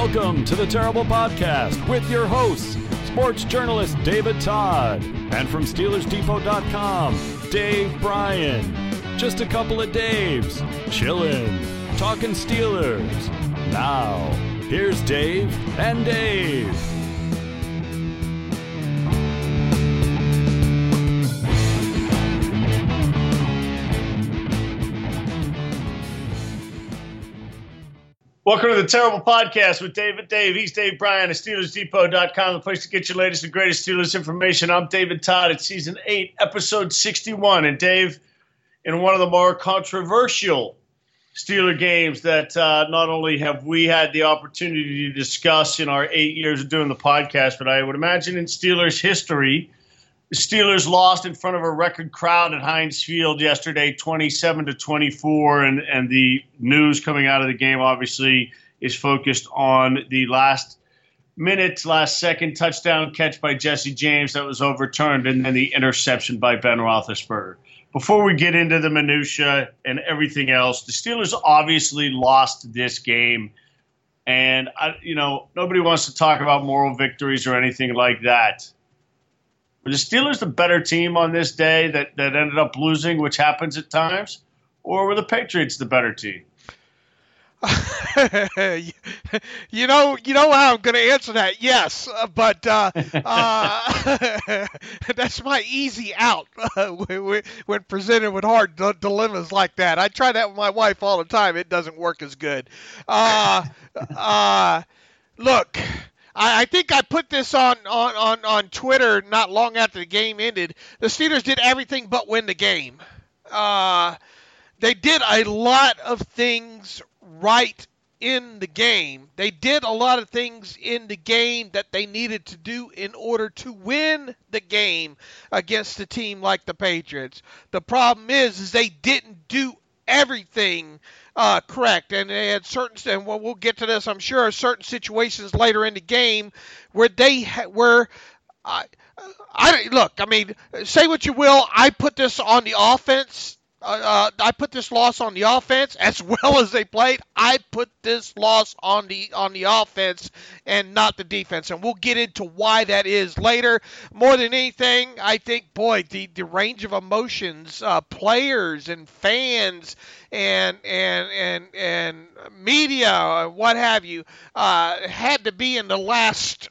Welcome to the Terrible Podcast with your hosts, sports journalist David Todd, and from SteelersDepot.com, Dave Bryan. Just a couple of Daves, chillin', talking Steelers. Now, here's Dave and Dave. Welcome to the Terrible Podcast with David Dave. He's Dave Bryan of SteelersDepot.com, the place to get your latest and greatest Steelers information. I'm David Todd. It's Season 8, Episode 61. And Dave, in one of the more controversial Steeler games that not only have we had the opportunity to discuss in our 8 years of doing the podcast, but I would imagine in Steelers history, the Steelers lost in front of a record crowd at Heinz Field yesterday, 27-24, and the news coming out of the game obviously is focused on the last second touchdown catch by Jesse James that was overturned, and then the interception by Ben Roethlisberger. Before we get into the minutia and everything else, the Steelers obviously lost this game, and nobody wants to talk about moral victories or anything like that. Were the Steelers the better team on this day that ended up losing, which happens at times, or were the Patriots the better team? You know how I'm going to answer that. Yes, but that's my easy out when presented with hard dilemmas like that. I try that with my wife all the time. It doesn't work as good. Look. I think I put this on Twitter not long after the game ended. The Steelers did everything but win the game. They did a lot of things right in the game. They did a lot of things in the game that they needed to do in order to win the game against a team like the Patriots. The problem is they didn't do everything correct, and they had certain, and we'll get to this, I'm sure, certain situations later in the game where they were. Look, I mean, say what you will. I put this on the offense. I put this loss on the offense as well as they played. I put this loss on the offense and not the defense, and we'll get into why that is later. More than anything, I think, boy, the range of emotions, players and fans and media, what have you, had to be in the last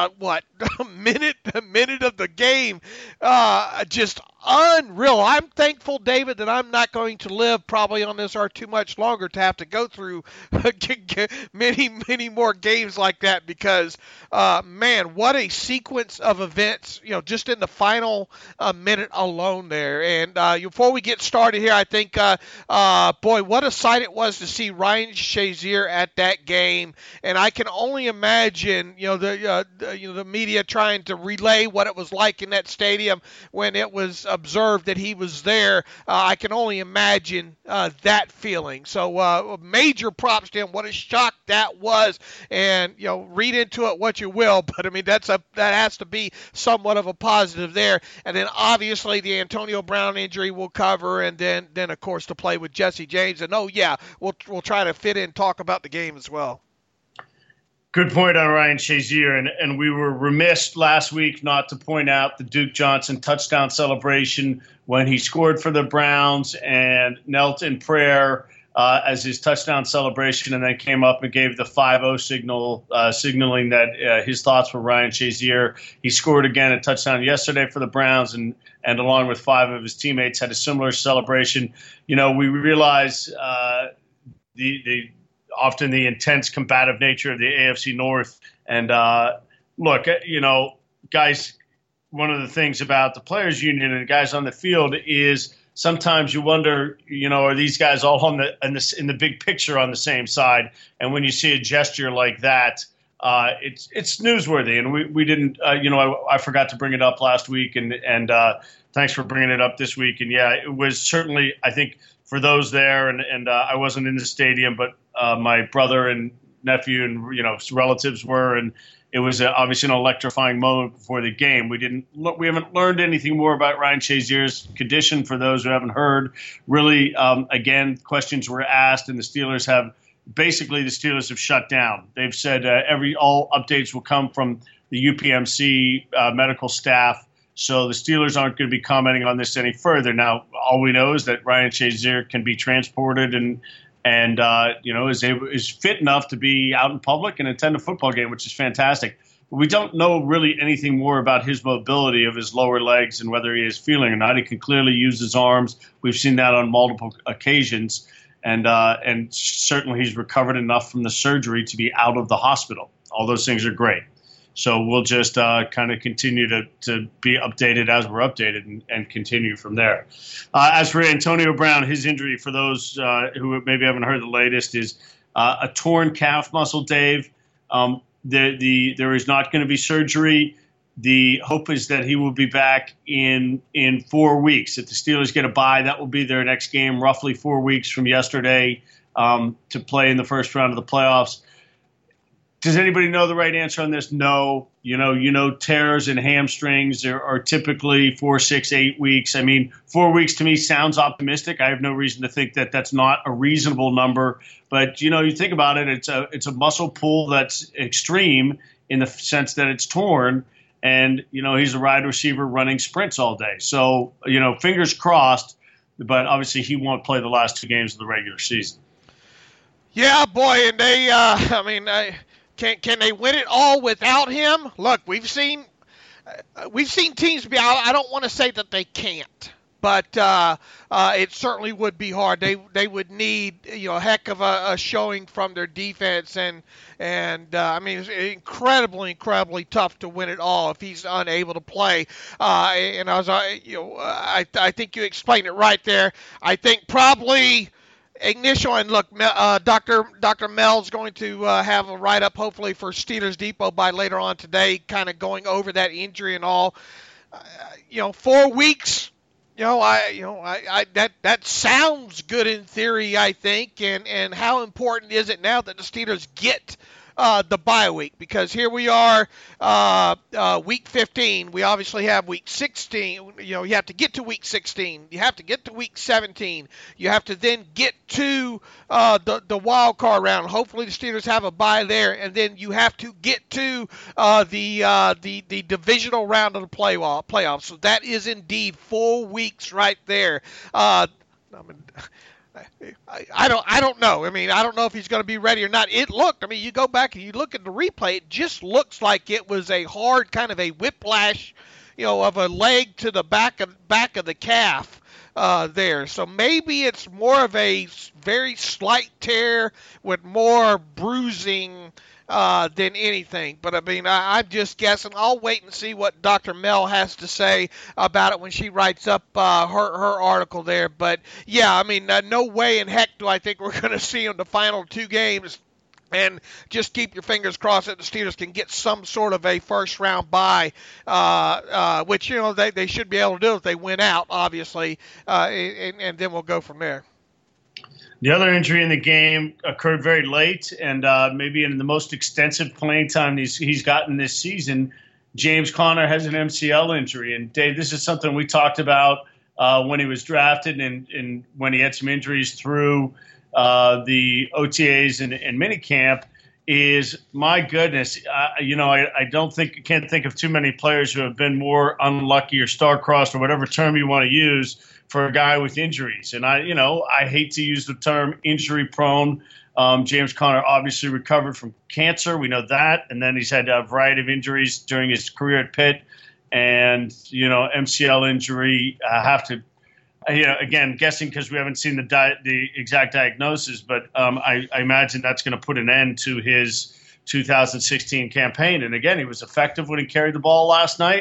minute of the game, just unreal. I'm thankful, David, that I'm not going to live probably on this earth too much longer to have to go through many more games like that, because man, what a sequence of events, just in the final minute alone there. And before we get started here, I think boy, what a sight it was to see Ryan Shazier at that game. And I can only imagine the media trying to relay what it was like in that stadium when it was observed that he was there. I can only imagine that feeling. So major props to him. What a shock that was. And read into it what you will, but I mean that has to be somewhat of a positive there. And then obviously the Antonio Brown injury we'll cover, and then of course to play with Jesse James. And we'll try to fit in talk about the game as well. Good point on Ryan Shazier, and we were remiss last week not to point out the Duke Johnson touchdown celebration when he scored for the Browns and knelt in prayer as his touchdown celebration, and then came up and gave the 5-0 signal, signaling that his thoughts were Ryan Shazier. He scored again a touchdown yesterday for the Browns, and along with 5 of his teammates had a similar celebration. We realize often the intense combative nature of the AFC North. And look, guys, one of the things about the players union and the guys on the field is sometimes you wonder, are these guys all in the big picture on the same side? And when you see a gesture like that, it's newsworthy. And we didn't, I forgot to bring it up last week, and thanks for bringing it up this week. And yeah, it was certainly, I think, for those there, and I wasn't in the stadium, but my brother and nephew and relatives were, and it was obviously an electrifying moment before the game. We haven't learned anything more about Ryan Shazier's condition. For those who haven't heard, really, again, questions were asked, and the Steelers have basically the Steelers have shut down. They've said all updates will come from the UPMC medical staff. So the Steelers aren't going to be commenting on this any further. Now, all we know is that Ryan Shazier can be transported and is fit enough to be out in public and attend a football game, which is fantastic. But we don't know really anything more about his mobility of his lower legs and whether he is feeling or not. He can clearly use his arms. We've seen that on multiple occasions. And certainly he's recovered enough from the surgery to be out of the hospital. All those things are great. So we'll just kind of continue to be updated as we're updated and continue from there. As for Antonio Brown, his injury, for those who maybe haven't heard the latest, is a torn calf muscle, Dave. There is not going to be surgery. The hope is that he will be back in 4 weeks. If the Steelers get a bye, that will be their next game, roughly 4 weeks from yesterday, to play in the first round of the playoffs. Does anybody know the right answer on this? No. Tears and hamstrings are typically 4, 6, 8 weeks. I mean, 4 weeks to me sounds optimistic. I have no reason to think that that's not a reasonable number. But, you think about it, it's a muscle pull that's extreme in the sense that it's torn. And, he's a wide receiver running sprints all day. So, fingers crossed. But obviously he won't play the last 2 games of the regular season. Yeah, boy. And they, Can they win it all without him? Look, we've seen teams be. I don't want to say that they can't, but it certainly would be hard. They would need a heck of a showing from their defense, and it's incredibly tough to win it all if he's unable to play. And I think you explained it right there. I think probably. Initial, and look, Dr. Mel's going to have a write-up hopefully for Steelers Depot by later on today, kind of going over that injury and all. 4 weeks. That sounds good in theory, I think. And how important is it now that the Steelers get the bye week? Because here we are, week 15. We obviously have week 16. You have to get to week 16. You have to get to week 17. You have to then get to the wild card round. Hopefully the Steelers have a bye there, and then you have to get to the divisional round of the playoffs. So that is indeed 4 weeks right there. I don't know. I don't know if he's going to be ready or not. You go back and you look at the replay, it just looks like it was a hard kind of a whiplash, of a leg to the back of the calf there. So maybe it's more of a very slight tear with more bruising than anything. But I'm just guessing. I'll wait and see what Dr. Mel has to say about it when she writes up her article there. But yeah, no way in heck do I think we're going to see him the final 2 games. And just keep your fingers crossed that the Steelers can get some sort of a first-round bye, which they should be able to do if they win out, obviously, and then we'll go from there. The other injury in the game occurred very late, and maybe in the most extensive playing time he's gotten this season. James Conner has an MCL injury. And, Dave, this is something we talked about when he was drafted and when he had some injuries through the OTAs and minicamp. Is, my goodness, can't think of too many players who have been more unlucky or star-crossed or whatever term you want to use for a guy with injuries. And I hate to use the term injury prone. James Conner obviously recovered from cancer. We know that. And then he's had a variety of injuries during his career at Pitt. And, MCL injury, again, guessing because we haven't seen the exact diagnosis, but I imagine that's going to put an end to his 2016 campaign. And again, he was effective when he carried the ball last night.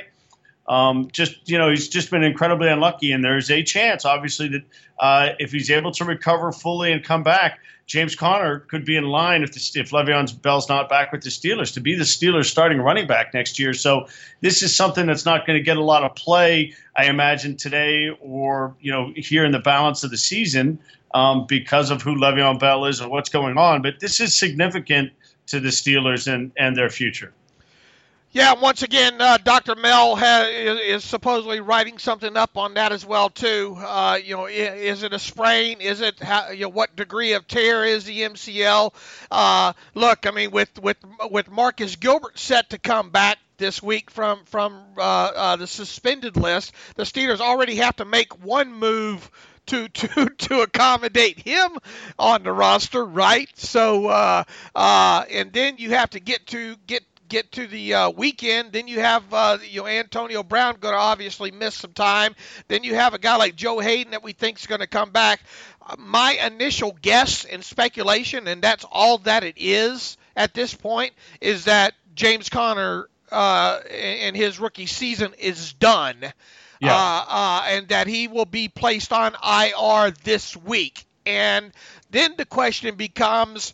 He's just been incredibly unlucky, and there's a chance, obviously, that if he's able to recover fully and come back, James Conner could be in line if Le'Veon Bell's not back with the Steelers to be the Steelers starting running back next year. So this is something that's not going to get a lot of play, I imagine, today or here in the balance of the season because of who Le'Veon Bell is and what's going on. But this is significant to the Steelers and their future. Yeah, once again, Dr. Mel is supposedly writing something up on that as well too. Is it a sprain? Is it what degree of tear is the MCL? Look, I mean, with Marcus Gilbert set to come back this week from the suspended list, the Steelers already have to make one move to accommodate him on the roster, right? So and then you have to get to the weekend. Then you have Antonio Brown going to obviously miss some time. Then you have a guy like Joe Hayden that we think is going to come back. My initial guess and speculation, and that's all that it is at this point, is that James Conner and his rookie season is done. Yeah. And that he will be placed on IR this week. And then the question becomes,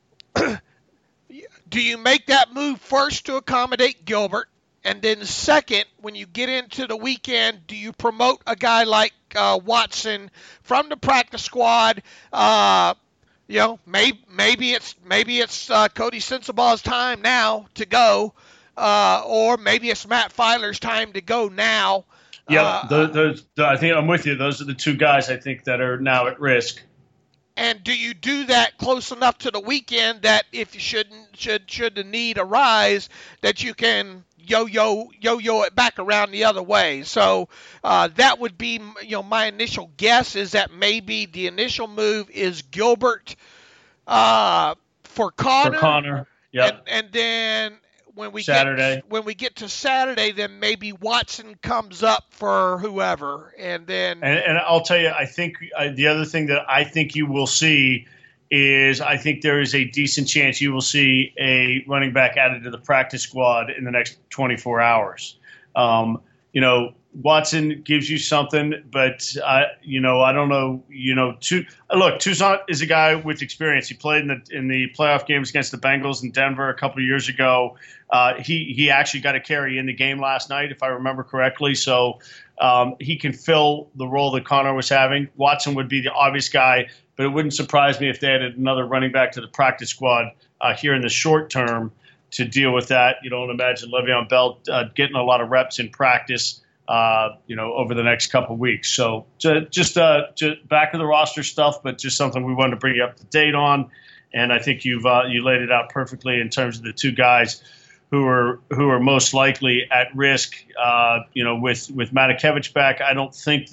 do you make that move first to accommodate Gilbert? And then second, when you get into the weekend, do you promote a guy like Watson from the practice squad? Maybe it's Cody Sensabaugh's time now to go, or maybe it's Matt Filer's time to go now. Yeah, I think I'm with you. Those are the two guys I think that are now at risk. And do you do that close enough to the weekend that if you should the need arise, that you can yo-yo it back around the other way? So that would be my initial guess is that maybe the initial move is Gilbert for Conner. For Conner, yeah. And then when we get to Saturday, then maybe Watson comes up for whoever, and then. And I'll tell you, I think the other thing that I think you will see is I think there is a decent chance you will see a running back added to the practice squad in the next 24 hours. Watson gives you something, but I don't know. Look, Toussaint is a guy with experience. He played in the playoff games against the Bengals in Denver a couple of years ago. He actually got a carry in the game last night, if I remember correctly. So he can fill the role that Conner was having. Watson would be the obvious guy, but it wouldn't surprise me if they added another running back to the practice squad here in the short term to deal with that. You don't imagine Le'Veon Bell getting a lot of reps in practice. Over the next couple of weeks. So just back of the roster stuff, but just something we wanted to bring you up to date on. And I think you laid it out perfectly in terms of the two guys who are most likely at risk. With Matakevich back, I don't think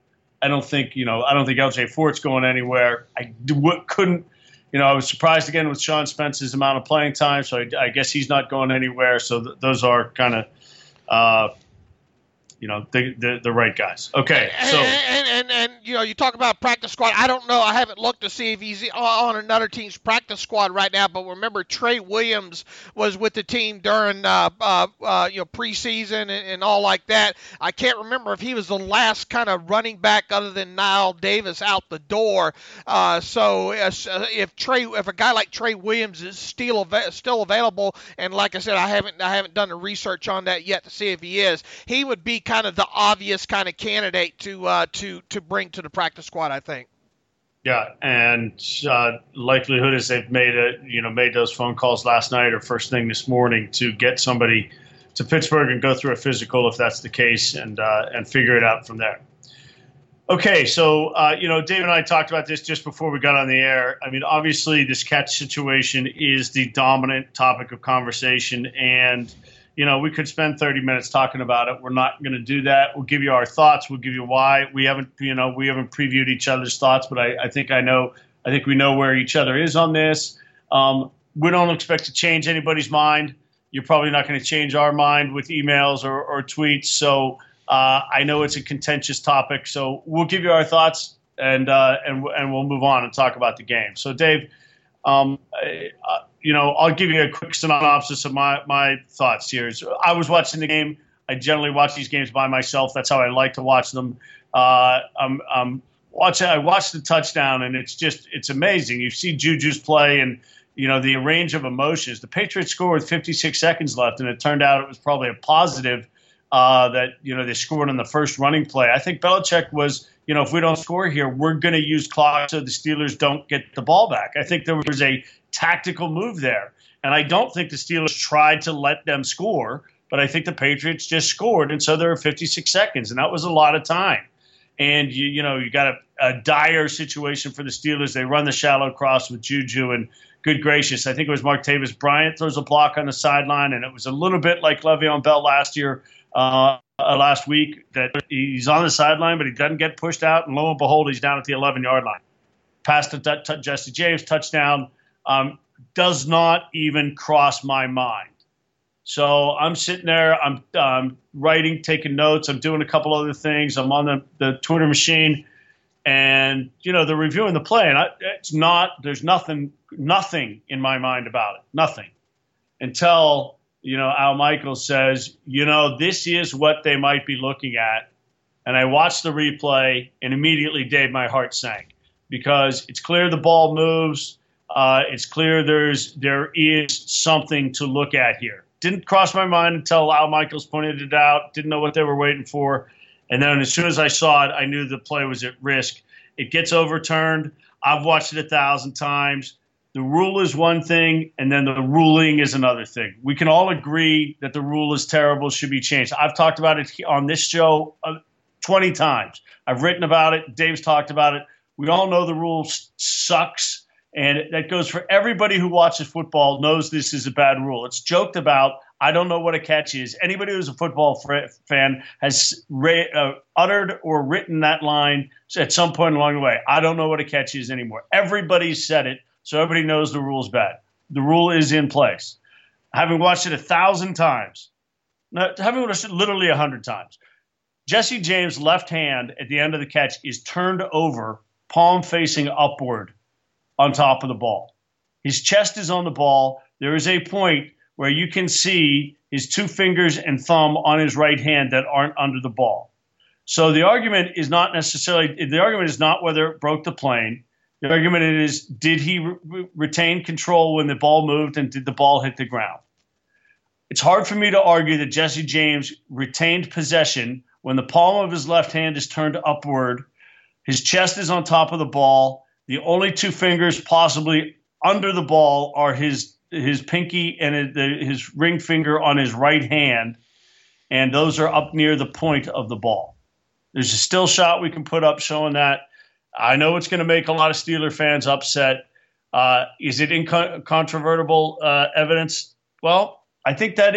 LJ Fort's going anywhere. I was surprised again with Sean Spence's amount of playing time. So I guess he's not going anywhere. So those are kind of, the right guys. Okay, so and you talk about practice squad. I don't know. I haven't looked to see if he's on another team's practice squad right now. But remember, Trey Williams was with the team during preseason and all like that. I can't remember if he was the last kind of running back other than Niall Davis out the door. So if a guy like Trey Williams is still available, and like I said, I haven't done the research on that yet to see if he is. He would be kind of the obvious kind of candidate to bring to the practice squad, I think. Yeah, and likelihood is they've made those phone calls last night or first thing this morning to get somebody to Pittsburgh and go through a physical if that's the case and figure it out from there. Okay, so Dave and I talked about this just before we got on the air. I mean, obviously this catch situation is the dominant topic of conversation, and we could spend 30 minutes talking about it. We're not going to do that. We'll give you our thoughts. We'll give you why. We haven't previewed each other's thoughts, but I think we know where each other is on this. We don't expect to change anybody's mind. You're probably not going to change our mind with emails or tweets. So I know it's a contentious topic. So we'll give you our thoughts and we'll move on and talk about the game. So Dave, I'll give you a quick synopsis of my thoughts here. I was watching the game. I generally watch these games by myself. That's how I like to watch them. I watched the touchdown, and it's amazing. You see Juju's play and, the range of emotions. The Patriots scored with 56 seconds left, and it turned out it was probably a positive that, they scored on the first running play. I think Belichick was, if we don't score here, we're going to use clock so the Steelers don't get the ball back. I think there was a tactical move there. And I don't think the Steelers tried to let them score. but I think the Patriots just scored, and so there were 56 seconds, and that was a lot of time. And, you got a dire situation for the Steelers. They run the shallow cross with Juju, and good gracious, I think it was Martavis Bryant throws a block on the sideline, and it was a little bit like Le'Veon Bell last week, that he's on the sideline, but he doesn't get pushed out, and lo and behold, he's down at the 11-yard line. Pass to Jesse James, touchdown, does not even cross my mind. So I'm sitting there, I'm writing, taking notes, I'm doing a couple other things, I'm on the Twitter machine, and, they're reviewing the play, and there's nothing in my mind about it, nothing, until, Al Michaels says, this is what they might be looking at. And I watched the replay, and immediately, Dave, my heart sank, because it's clear the ball moves. It's clear there is something to look at here. Didn't cross my mind until Al Michaels pointed it out. Didn't know what they were waiting for. And then as soon as I saw it, I knew the play was at risk. It gets overturned. I've watched it 1,000 times. The rule is one thing, and then the ruling is another thing. We can all agree that the rule is terrible, should be changed. I've talked about it on this show 20 times. I've written about it. Dave's talked about it. We all know the rule sucks. And that goes for everybody who watches football knows this is a bad rule. It's joked about. I don't know what a catch is. Anybody who's a football fan has uttered or written that line at some point along the way. I don't know what a catch is anymore. Everybody's said it, so everybody knows the rule's bad. The rule is in place. Having watched it 1,000 times, having watched it literally 100 times, Jesse James' left hand at the end of the catch is turned over, palm facing upward, on top of the ball. His chest is on the ball. There is a point where you can see his two fingers and thumb on his right hand that aren't under the ball. So the argument is not whether it broke the plane. The argument is, did he retain control when the ball moved, and did the ball hit the ground? It's hard for me to argue that Jesse James retained possession when the palm of his left hand is turned upward, his chest is on top of the ball. The only two fingers possibly under the ball are his pinky and his ring finger on his right hand, and those are up near the point of the ball. There's a still shot we can put up showing that. I know it's going to make a lot of Steeler fans upset. Is it incontrovertible evidence? Well, I think that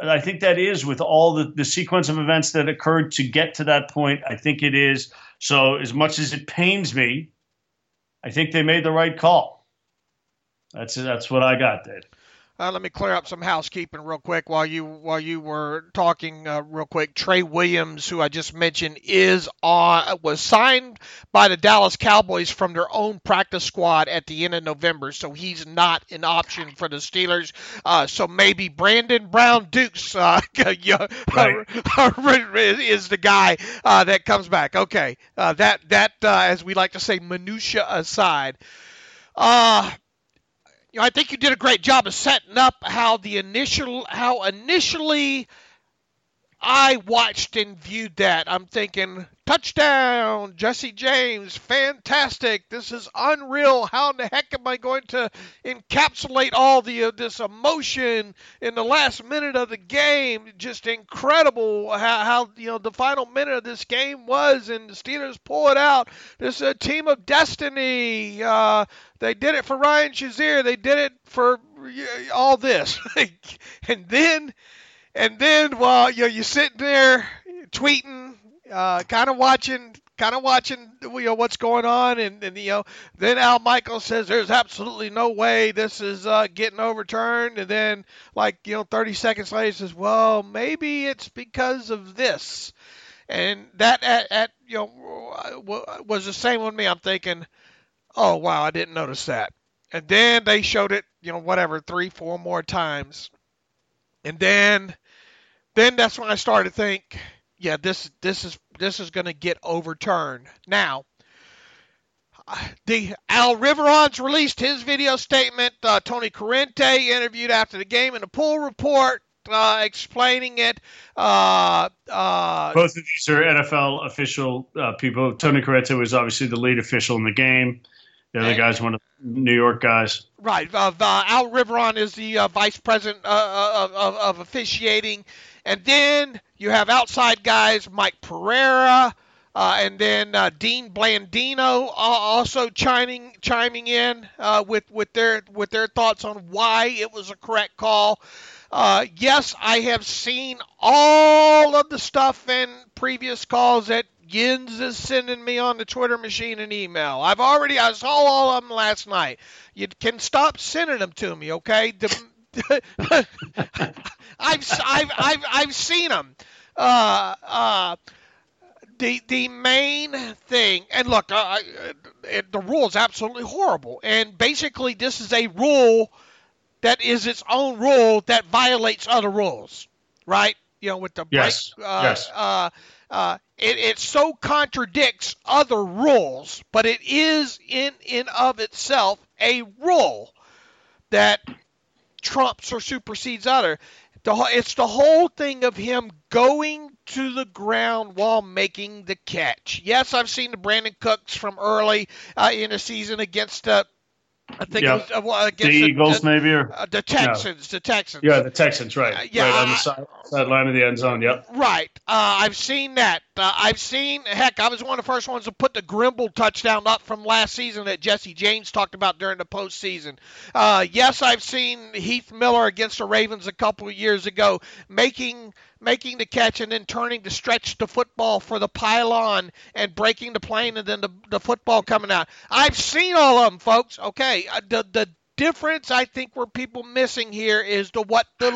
is with all the sequence of events that occurred to get to that point. I think it is. So as much as it pains me, I think they made the right call. That's what I got, Dave. Let me clear up some housekeeping real quick while you were talking real quick. Trey Williams, who I just mentioned, was signed by the Dallas Cowboys from their own practice squad at the end of November, so he's not an option for the Steelers. So maybe Brandon Brown Dukes right. is the guy that comes back. Okay, that as we like to say, minutia aside. I think you did a great job of setting up how initially I watched and viewed that. I'm thinking, touchdown, Jesse James, fantastic. This is unreal. How in the heck am I going to encapsulate all this emotion in the last minute of the game? Just incredible how the final minute of this game was, and the Steelers pull it out. This is a team of destiny. They did it for Ryan Shazier. They did it for all this. And then while you're sitting there tweeting, kind of watching what's going on, and then Al Michaels says there's absolutely no way this is getting overturned, and then 30 seconds later he says, well, maybe it's because of this, and that was the same with me. I'm thinking, oh wow, I didn't notice that, and then they showed it 3-4 more times, and then that's when I started to think, yeah, this is going to get overturned. Now, Al Riveron's released his video statement. Tony Corrente interviewed after the game in the pool report, explaining it. Both of these are NFL official people. Tony Corrente was obviously the lead official in the game. The other guy's one of the New York guys. Right. Al Riveron is the vice president of officiating. And then you have outside guys, Mike Pereira, and then Dean Blandino also chiming in with their thoughts on why it was a correct call. Yes, I have seen all of the stuff and previous calls that Yins is sending me on the Twitter machine and email. I saw all of them last night. You can stop sending them to me, okay? I've seen them. The main thing, and look, the rule is absolutely horrible. And basically, this is a rule that is its own rule that violates other rules, right? With the break. Yes. It so contradicts other rules, but it is in of itself a rule that trumps or supersedes other. It's the whole thing of him going to the ground while making the catch. Yes, I've seen the Brandon Cooks from early in the season against I think it was against the Eagles, maybe, or the Texans. No. The Texans. Yeah, the Texans, right? Right on the sideline of the end zone. Yep. Right. I've seen that. Heck, I was one of the first ones to put the Grimble touchdown up from last season that Jesse James talked about during the postseason. Yes, I've seen Heath Miller against the Ravens a couple of years ago making the catch and then turning to stretch the football for the pylon and breaking the plane and then the football coming out. I've seen all of them, folks. Okay, the difference I think we're people missing here is what the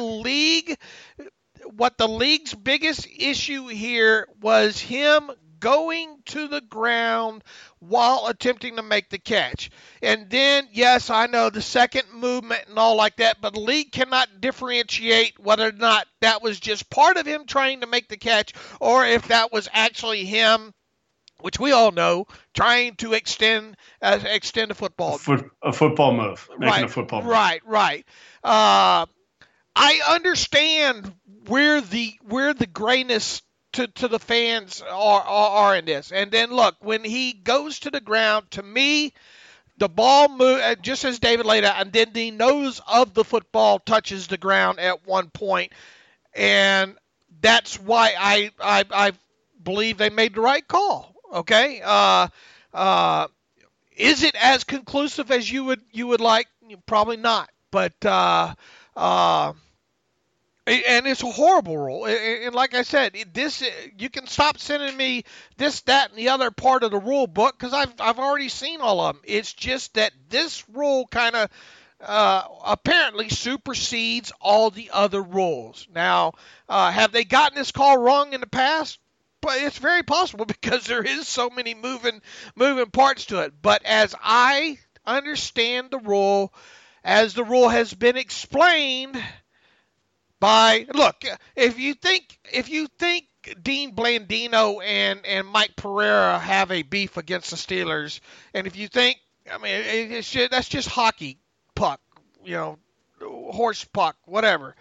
league's biggest issue here was him going to the ground while attempting to make the catch. And then, yes, I know the second movement and all like that, but the league cannot differentiate whether or not that was just part of him trying to make the catch or if that was actually him, which we all know, trying to extend a football. A football move. Making a football move. Right. I understand where the grayness to the fans are in this. And then look, when he goes to the ground, to me, the ball moves just as David laid out, and then the nose of the football touches the ground at one point, and that's why I believe they made the right call. Okay, is it as conclusive as you would like? Probably not, but and it's a horrible rule. And like I said, you can stop sending me this, that, and the other part of the rule book because I've already seen all of them. It's just that this rule kind of apparently supersedes all the other rules. Now, have they gotten this call wrong in the past? But it's very possible because there is so many moving parts to it. But as I understand the rule, as the rule has been explained. Look, if you think Dean Blandino and Mike Pereira have a beef against the Steelers, and if you think, that's just hockey puck, horse puck, whatever.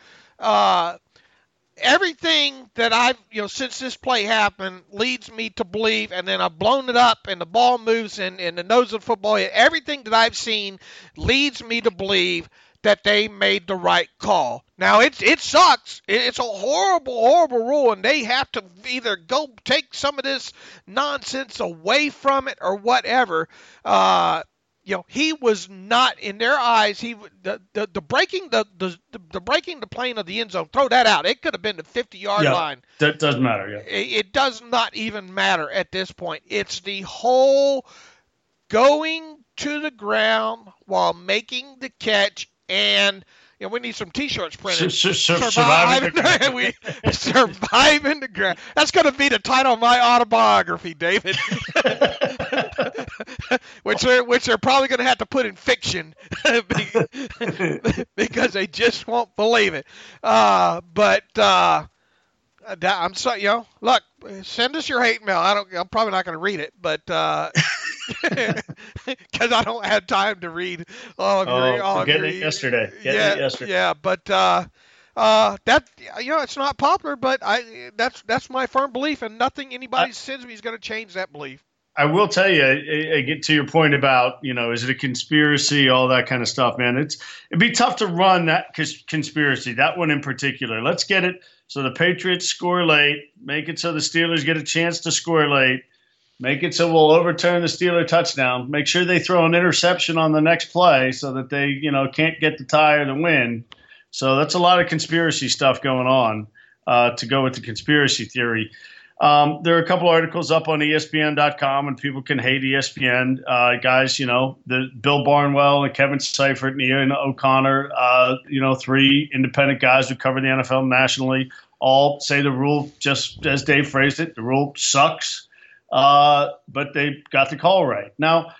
Everything that I've, since this play happened leads me to believe, and then I've blown it up and the ball moves in the nose of the football. Everything that I've seen leads me to believe that they made the right call. Now, it sucks. It's a horrible, horrible rule, and they have to either go take some of this nonsense away from it or whatever. He was not, in their eyes, the breaking the plane of the end zone, throw that out. It could have been the 50-yard line. That doesn't matter, yeah. It does not even matter at this point. It's the whole going to the ground while making the catch. And we need some T-shirts printed. Surviving the ground. That's going to be the title of my autobiography, David. which they're probably going to have to put in fiction because they just won't believe it. But I'm sorry, look, send us your hate mail. I'm probably not going to read it, but. Because I don't have time to read all of your. Getting it yesterday. Yeah, but that it's not popular, but that's my firm belief, and nothing anybody sends me is going to change that belief. I will tell you, I get to your point about, is it a conspiracy, all that kind of stuff, man. It'd be tough to run that conspiracy, that one in particular. Let's get it so the Patriots score late, make it so the Steelers get a chance to score late, make it so we'll overturn the Steeler touchdown, make sure they throw an interception on the next play so that they, can't get the tie or the win. So that's a lot of conspiracy stuff going on to go with the conspiracy theory. There are a couple articles up on ESPN.com, and people can hate ESPN. Guys, the Bill Barnwell and Kevin Seifert and Ian O'Connor, 3 independent guys who cover the NFL nationally, all say the rule, just as Dave phrased it, the rule sucks, but they got the call right. Now,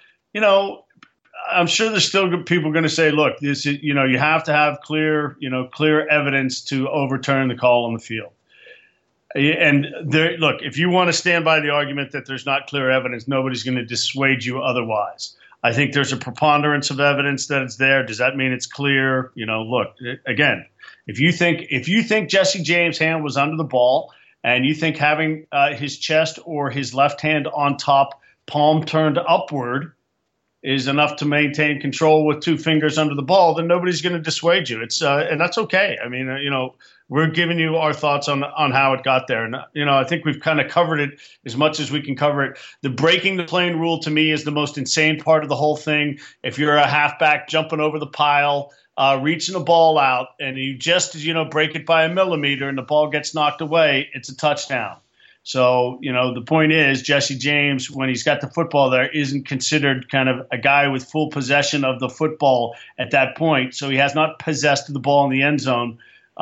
I'm sure there's still people going to say, look, this is, you have to have clear evidence to overturn the call on the field. And look, if you want to stand by the argument that there's not clear evidence, nobody's going to dissuade you otherwise. I think there's a preponderance of evidence that it's there. Does that mean it's clear? Look, again, if you think Jesse James' hand was under the ball, and you think having his chest or his left hand on top, palm turned upward, is enough to maintain control with 2 fingers under the ball, then nobody's going to dissuade you. It's and that's okay. I mean, we're giving you our thoughts on how it got there. And, I think we've kind of covered it as much as we can cover it. The breaking the plane rule to me is the most insane part of the whole thing. If you're a halfback jumping over the pile, reaching the ball out, and you just, break it by a millimeter and the ball gets knocked away, it's a touchdown. So, the point is Jesse James, when he's got the football there, isn't considered kind of a guy with full possession of the football at that point. So he has not possessed the ball in the end zone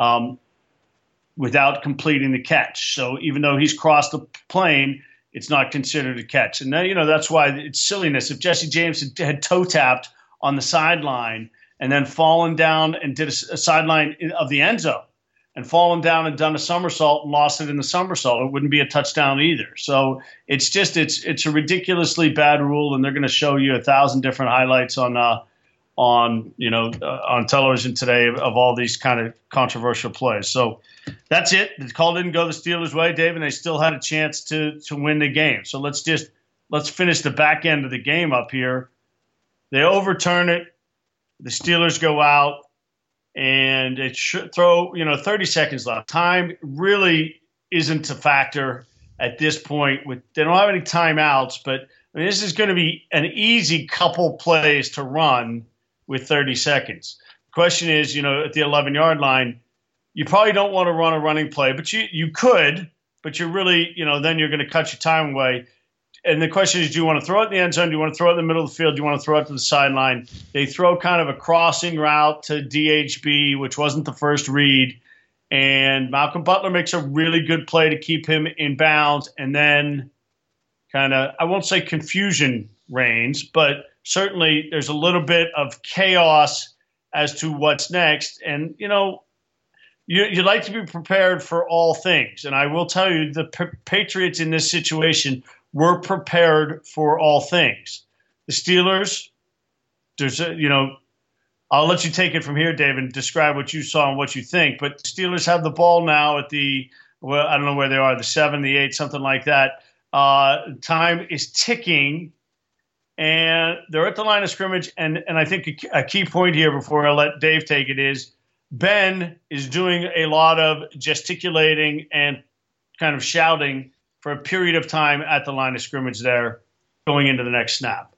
without completing the catch. So even though he's crossed the plane, it's not considered a catch. And then, that's why it's silliness. If Jesse James had toe tapped on the sideline and then fallen down and did a sideline of the end zone, and fallen down and done a somersault and lost it in the somersault, it wouldn't be a touchdown either. So it's a ridiculously bad rule, and they're going to show you 1,000 different highlights on television today of all these kind of controversial plays. So that's it. The call didn't go the Steelers' way, Dave, and they still had a chance to win the game. So let's finish the back end of the game up here. They overturn it. The Steelers go out. And it should throw, 30 seconds left. Time really isn't a factor at this point. They don't have any timeouts, but this is going to be an easy couple plays to run with 30 seconds. The question is, at the 11-yard line, you probably don't want to run a running play, but you could, but you're really, then you're going to cut your time away. And the question is, do you want to throw it in the end zone? Do you want to throw it in the middle of the field? Do you want to throw it to the sideline? They throw kind of a crossing route to DHB, which wasn't the first read. And Malcolm Butler makes a really good play to keep him in bounds. And then kind of, I won't say confusion reigns, but certainly there's a little bit of chaos as to what's next. And, you'd like to be prepared for all things. And I will tell you, the Patriots in this situation were prepared for all things. The Steelers, I'll let you take it from here, Dave, and describe what you saw and what you think. But the Steelers have the ball now at I don't know where they are, the 7, the 8, something like that. Time is ticking, and they're at the line of scrimmage. And I think a key point here before I let Dave take it is Ben is doing a lot of gesticulating and kind of shouting for a period of time at the line of scrimmage there going into the next snap.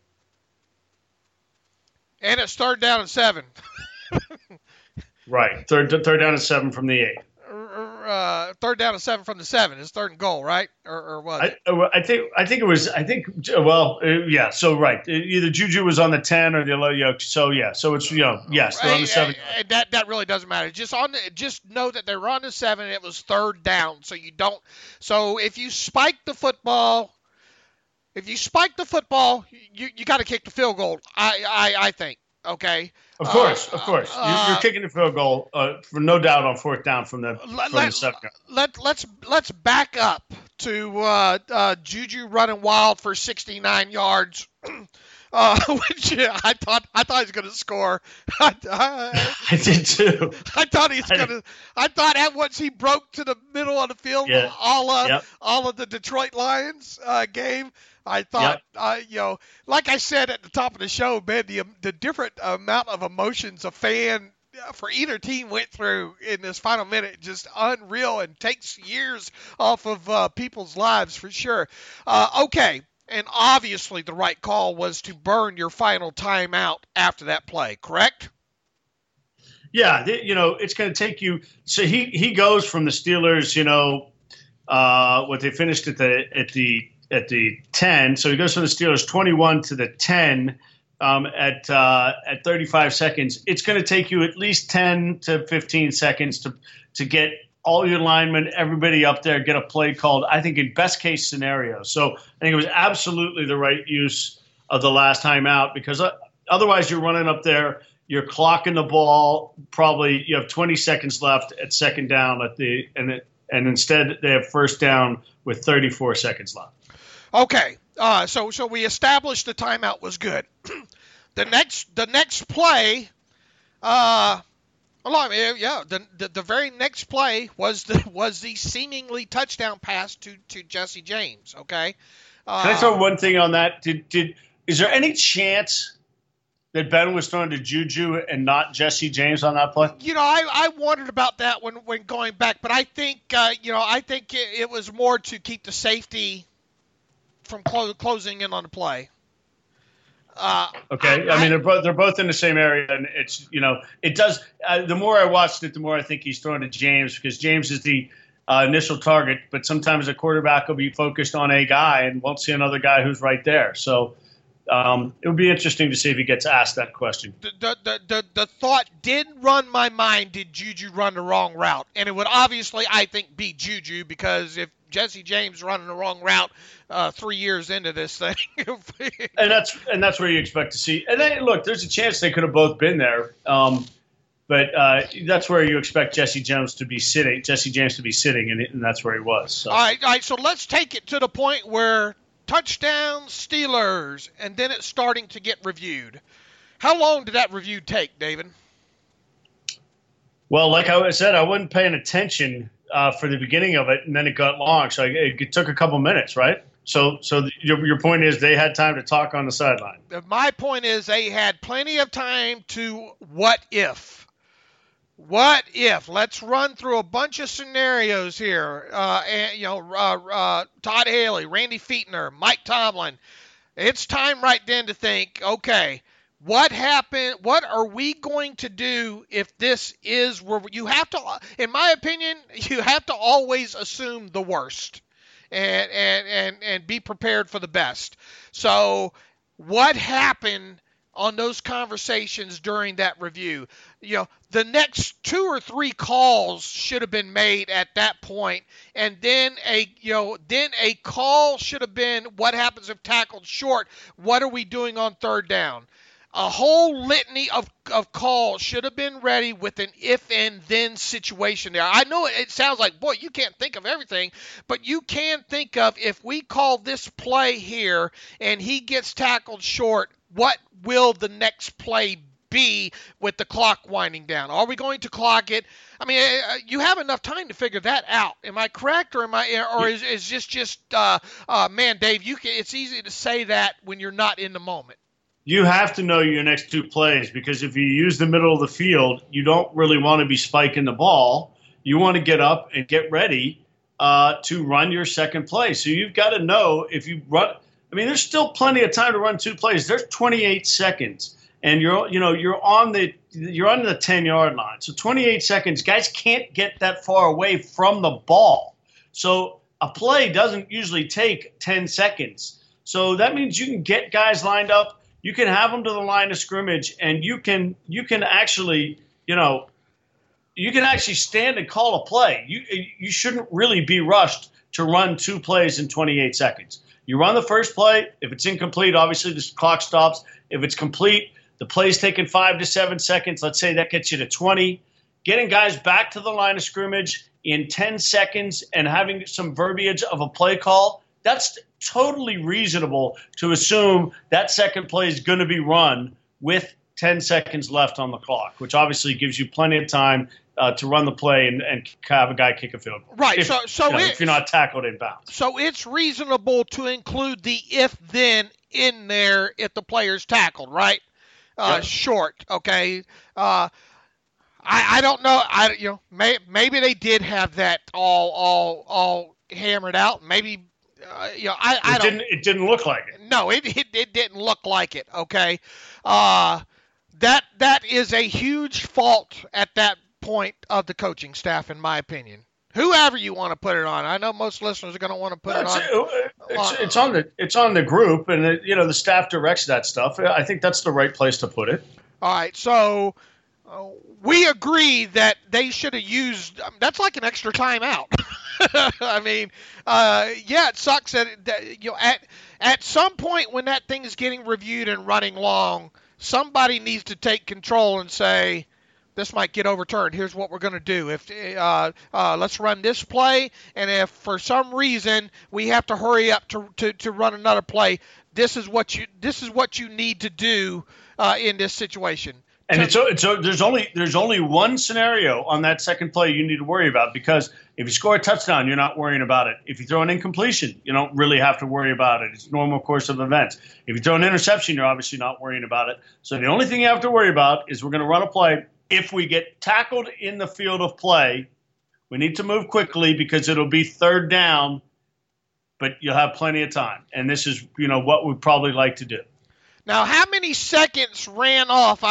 And it's 3rd down and 7. Right. Third down and 7 from the 8. 3rd down and 7 from the 7. It's 3rd and goal, right? Or what? I think it was. Yeah. So right. Either Juju was on the 10 or the 11. So yeah. So it's yes, they're on the 7. That really doesn't matter. Just know that they're on the 7. And it was 3rd down. So you don't. So if you spike the football. You got to kick the field goal. I think. Okay. Of course. You're kicking the field goal for no doubt on 4th down from the 7. Let's back up to Juju running wild for 69 yards, which I thought he was going to score. I did too. I thought once he broke to the middle of the field, all of the Detroit Lions game. I thought, like I said at the top of the show, man, the different amount of emotions a fan for either team went through in this final minute, just unreal and takes years off of people's lives for sure. Okay, and obviously the right call was to burn your final timeout after that play, correct? Yeah, it's going to take you. So he goes from the Steelers, what they finished at the 10. So he goes from the Steelers 21 to the 10 at 35 seconds. It's going to take you at least 10 to 15 seconds to get all your linemen, everybody up there, get a play called, I think, in best case scenario. So I think it was absolutely the right use of the last timeout, because otherwise you're running up there, you're clocking the ball. Probably you have 20 seconds left at second down and instead they have first down with 34 seconds left. Okay, so we established the timeout was good. The next play, the very next play was the seemingly touchdown pass to Jesse James. Okay. Can I throw one thing on that? Is there any chance that Ben was throwing to Juju and not Jesse James on that play? I wondered about that when going back, but I think it was more to keep the safety from closing in on the play. Okay, I mean they're both in the same area, and it's it does. The more I watched it, the more I think he's throwing to James, because James is the initial target. But sometimes a quarterback will be focused on a guy and won't see another guy who's right there. So it would be interesting to see if he gets asked that question. The thought did run my mind: did Juju run the wrong route? And it would obviously, I think, be Juju, because if Jesse James running the wrong route 3 years into this thing. and that's where you expect to see. And then, look, there's a chance they could have both been there. But that's where you expect Jesse James to be sitting, and that's where he was. So. All right. So let's take it to the point where touchdown Steelers, and then it's starting to get reviewed. How long did that review take, David? Well, like I said, I wasn't paying attention for the beginning of it, and then it got long, so it took a couple minutes, right? So your point is they had time to talk on the sideline. My point is they had plenty of time to what if. What if? Let's run through a bunch of scenarios here. Todd Haley, Randy Fichtner, Mike Tomlin. It's time right then to think, okay, what happened? What are we going to do if this is where you have to, in my opinion, you have to always assume the worst and be prepared for the best. So what happened on those conversations during that review? The next 2 or 3 calls should have been made at that point, and then a call should have been, what happens if tackled short? What are we doing on third down? A whole litany of calls should have been ready with an if and then situation there. I know it sounds like, boy, you can't think of everything, but you can think of, if we call this play here and he gets tackled short, what will the next play be with the clock winding down? Are we going to clock it? I mean, you have enough time to figure that out. Am I correct, or is this just man, Dave? It's easy to say that when you're not in the moment. You have to know your next 2 plays, because if you use the middle of the field, you don't really want to be spiking the ball. You want to get up and get ready to run your second play. So you've got to know if you run. I mean, there's still plenty of time to run 2 plays. There's 28 seconds, and you're on the 10-yard line. So 28 seconds, guys can't get that far away from the ball. So a play doesn't usually take 10 seconds. So that means you can get guys lined up. You can have them to the line of scrimmage, and you can actually stand and call a play. You shouldn't really be rushed to run 2 plays in 28 seconds. You run the first play. If it's incomplete, obviously the clock stops. If it's complete, the play's taking 5 to 7 seconds. Let's say that gets you to 20. Getting guys back to the line of scrimmage in 10 seconds and having some verbiage of a play call, that's totally reasonable to assume that second play is going to be run with 10 seconds left on the clock, which obviously gives you plenty of time to run the play and have a guy kick a field goal. Right. If, if you're not tackled in bounds. So it's reasonable to include the if-then in there if the player's tackled, right? Yep. Short. Okay. I don't know. Maybe they did have that all hammered out. Maybe. It didn't look like it. No, it didn't look like it. Okay. That is a huge fault at that point of the coaching staff, in my opinion. Whoever you want to put it on, I know most listeners are going to want to put it on. It's on the group, and the staff directs that stuff. I think that's the right place to put it. All right, so we agree that they should have used. That's like an extra timeout. I mean, it sucks that at some point when that thing is getting reviewed and running long, somebody needs to take control and say, this might get overturned. Here's what we're going to do. Let's run this play, and if for some reason we have to hurry up to run another play, this is what you need to do in this situation. And there's only one scenario on that second play you need to worry about, because if you score a touchdown, you're not worrying about it. If you throw an incompletion, you don't really have to worry about it. It's normal course of events. If you throw an interception, you're obviously not worrying about it. So the only thing you have to worry about is we're going to run a play. If we get tackled in the field of play, we need to move quickly because it'll be third down, but you'll have plenty of time. And this is, what we'd probably like to do. Now, how many seconds ran off?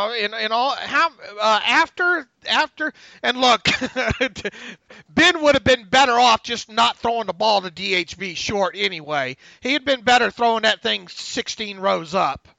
After, and look, Ben would have been better off just not throwing the ball to DHB short anyway. He had been better throwing that thing 16 rows up.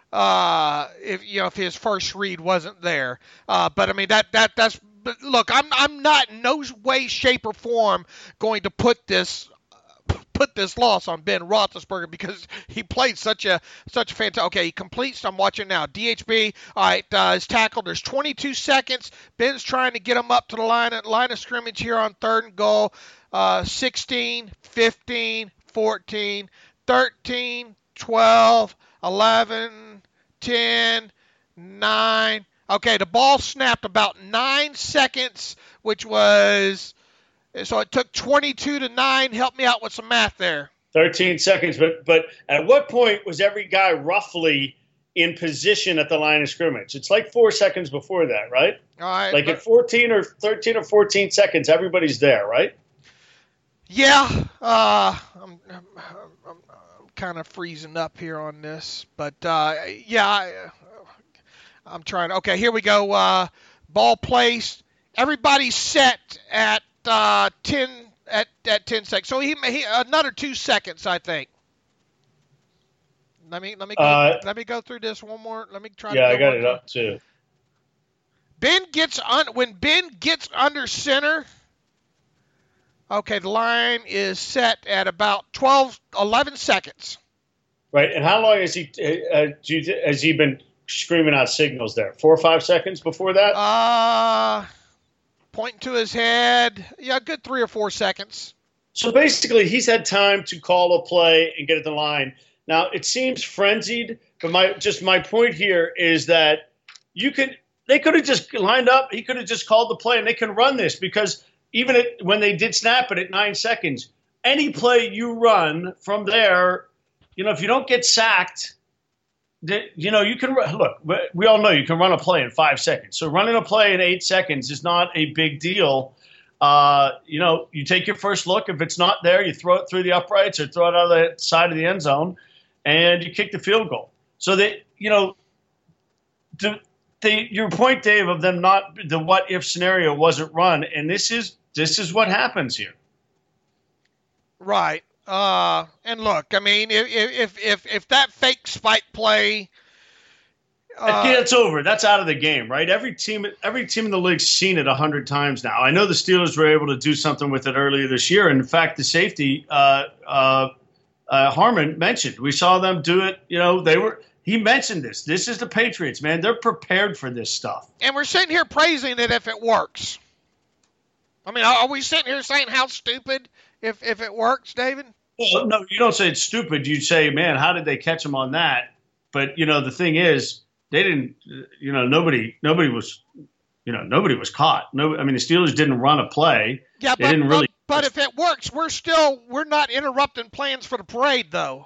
If his first read wasn't there. But I mean that's. But look, I'm not in no way, shape, or form going to put this loss on Ben Roethlisberger because he played such a fantastic. Okay, he completes. I'm watching now. DHB. All right, is tackled. There's 22 seconds. Ben's trying to get him up to the line of scrimmage here on 3rd and goal. 16, 15, 14, 13, 12, 11, 10, 9. Okay, the ball snapped about 9 seconds, which was. So it took 22 to 9. Help me out with some math there. 13 seconds. But at what point was every guy roughly in position at the line of scrimmage? It's like 4 seconds before that, right? All right. Like at 14 or 13 or 14 seconds, everybody's there, right? Yeah. I'm kind of freezing up here on this. But, I'm trying. Okay, here we go. Ball placed. Everybody's set at 10 seconds. So he another 2 seconds, I think. Let me go through this one more. Let me try. Yeah, I got it up too. When Ben gets under center. Okay, the line is set at about 11 seconds. Right, and how long has he been screaming out signals there? 4 or 5 seconds before that? Pointing to his head. Yeah, good 3 or 4 seconds. So basically, he's had time to call a play and get it to the line. Now, it seems frenzied, but my point here is that they could have just lined up. He could have just called the play, and they can run this because even when they did snap it at 9 seconds, any play you run from there, if you don't get sacked, you can look. We all know you can run a play in 5 seconds. So running a play in 8 seconds is not a big deal. You take your first look. If it's not there, you throw it through the uprights or throw it out of the side of the end zone, and you kick the field goal. So your point, Dave, of them not the what if scenario wasn't run, and this is what happens here. Right. And look, I mean, if that fake spike play, it's over. That's out of the game, right? Every team in the league's seen it 100 times now. I know the Steelers were able to do something with it earlier this year. And in fact, the safety Harmon mentioned, we saw them do it. He mentioned this. This is the Patriots, man. They're prepared for this stuff. And we're sitting here praising it if it works. I mean, are we sitting here saying how stupid if it works, David? Well, no, you don't say it's stupid. You say, man, how did they catch him on that? But, the thing is, they didn't, nobody was nobody was caught. No, I mean, the Steelers didn't run a play. Yeah, they didn't really. But if it works, we're not interrupting plans for the parade, though.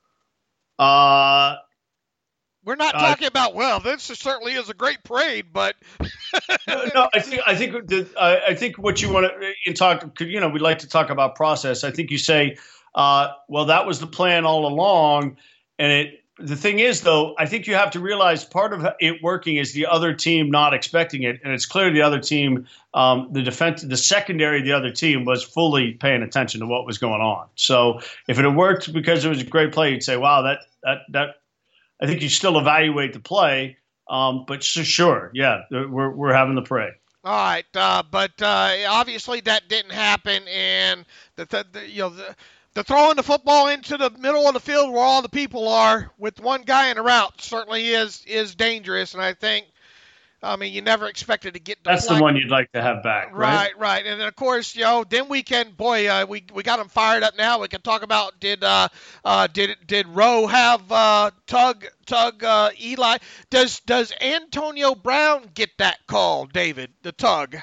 We're not talking about, well, this certainly is a great parade, but no, I think what you want to talk, we'd like to talk about process. I think you say, well, that was the plan all along, and the thing is, though, I think you have to realize part of it working is the other team not expecting it, and it's clear the other team, the secondary of the other team was fully paying attention to what was going on. So if it had worked because it was a great play, you'd say, wow, that. I think you still evaluate the play, but sure, yeah, we're having the parade. All right, but obviously that didn't happen, and the throwing the football into the middle of the field where all the people are with one guy in a route certainly is dangerous, and I think, you never expected to get That's the one you'd like to have back, right? Right. And then, of course, then we can, we got them fired up now. We can talk about did Rowe have tug Eli? Does Antonio Brown get that call, David, the tug?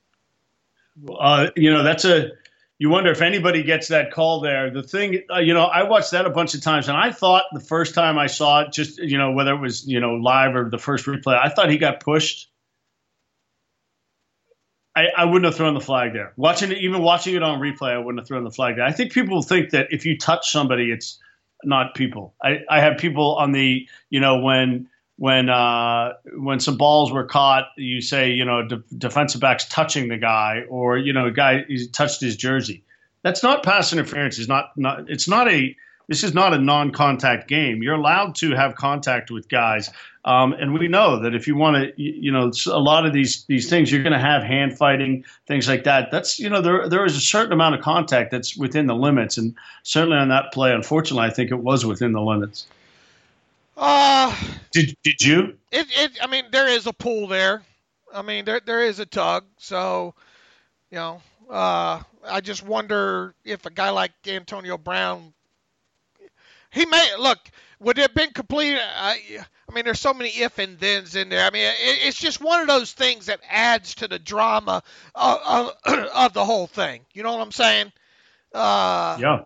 You wonder if anybody gets that call there. The thing, I watched that a bunch of times, and I thought the first time I saw it, just, whether it was, live or the first replay, I thought he got pushed. I wouldn't have thrown the flag there. Watching it on replay, I wouldn't have thrown the flag there. I think people think that if you touch somebody, it's not people. I have people on the, when some balls were caught, you say, defensive back's touching the guy, or, a guy, he touched his jersey. That's not pass interference. This is not a non-contact game. You're allowed to have contact with guys. And we know that if you want to, a lot of these things, you're going to have hand fighting, things like that. That's, there is a certain amount of contact that's within the limits. And certainly on that play, unfortunately, I think it was within the limits. Did you? There is a pull there. There is a tug. So, I just wonder if a guy like Antonio Brown, he may look. Would it have been complete? There's so many if and thens in there. It's just one of those things that adds to the drama of the whole thing. You know what I'm saying? Yeah.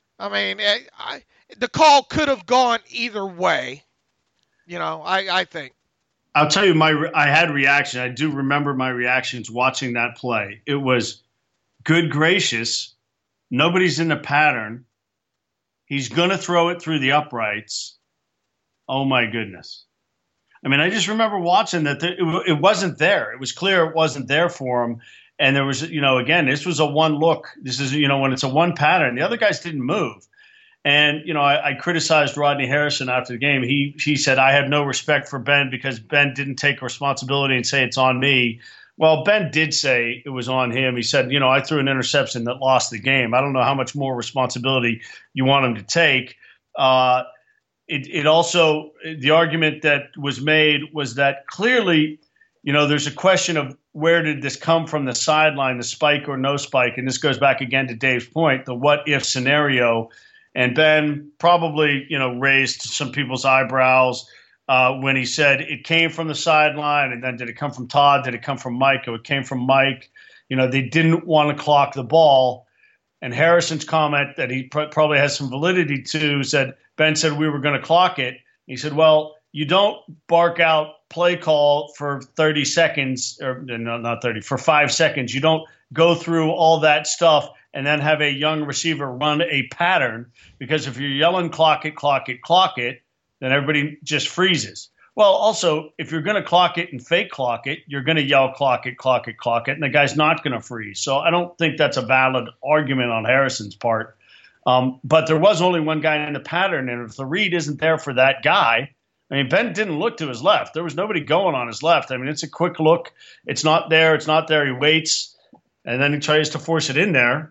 The call could have gone either way. I think. I'll tell you, I had reaction. I do remember my reactions watching that play. It was, good gracious, nobody's in the pattern. He's going to throw it through the uprights. Oh, my goodness. I just remember watching that it wasn't there. It was clear it wasn't there for him. And there was, again, this was a one look. This is, when it's a one pattern. The other guys didn't move. And, I criticized Rodney Harrison after the game. He said, I have no respect for Ben because Ben didn't take responsibility and say it's on me. Well, Ben did say it was on him. He said, I threw an interception that lost the game. I don't know how much more responsibility you want him to take. It also, the argument that was made was that clearly, there's a question of where did this come from, the sideline, the spike or no spike. And this goes back again to Dave's point, the what if scenario. And Ben probably, raised some people's eyebrows when he said it came from the sideline, and then did it come from Todd? Did it come from Mike? Oh, it came from Mike. They didn't want to clock the ball. And Harrison's comment that he probably has some validity to said, Ben said we were going to clock it. He said, well, you don't bark out play call for 30 seconds, or no, not 30, for 5 seconds. You don't go through all that stuff and then have a young receiver run a pattern, because if you're yelling clock it, then everybody just freezes. Well, also, if you're going to clock it and fake clock it, you're going to yell clock it, and the guy's not going to freeze. So I don't think that's a valid argument on Harrison's part. But there was only one guy in the pattern, and if the read isn't there for that guy, Ben didn't look to his left. There was nobody going on his left. It's a quick look. It's not there. He waits, and then he tries to force it in there.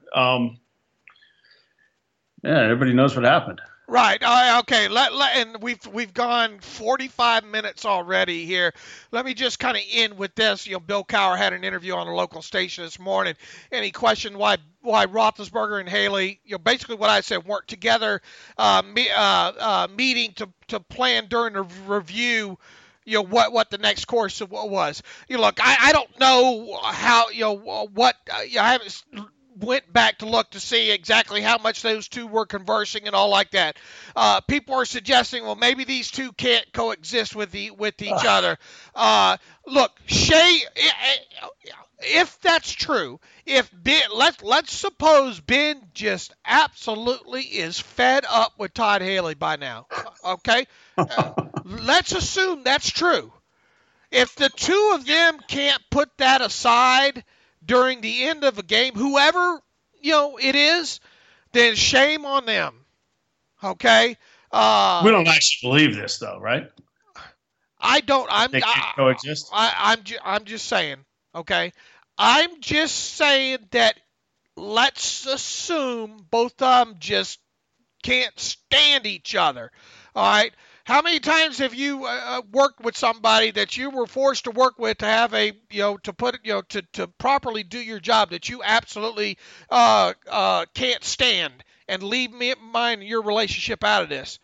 Everybody knows what happened. Right. Okay. And we've gone 45 minutes already here. Let me just kind of end with this. Bill Cowher had an interview on a local station this morning, and he questioned why Roethlisberger and Haley, basically what I said, weren't together, meeting to plan during the review. what the next course of what was. Look, I don't know how, what, I haven't went back to look to see exactly how much those two were conversing and all like that. People are suggesting, well, maybe these two can't coexist with each other. Look, Shea, if that's true, if Ben, let's suppose Ben just absolutely is fed up with Todd Haley by now, okay? Let's assume that's true. If the two of them can't put that aside during the end of a game, whoever it is, then shame on them. Okay. We don't actually believe this, though, right? I don't. They can't coexist. I'm just saying. Okay. I'm just saying that let's assume both of them just can't stand each other. All right. How many times have you worked with somebody that you were forced to work with to have to properly do your job that you absolutely can't stand, and leave your relationship out of this?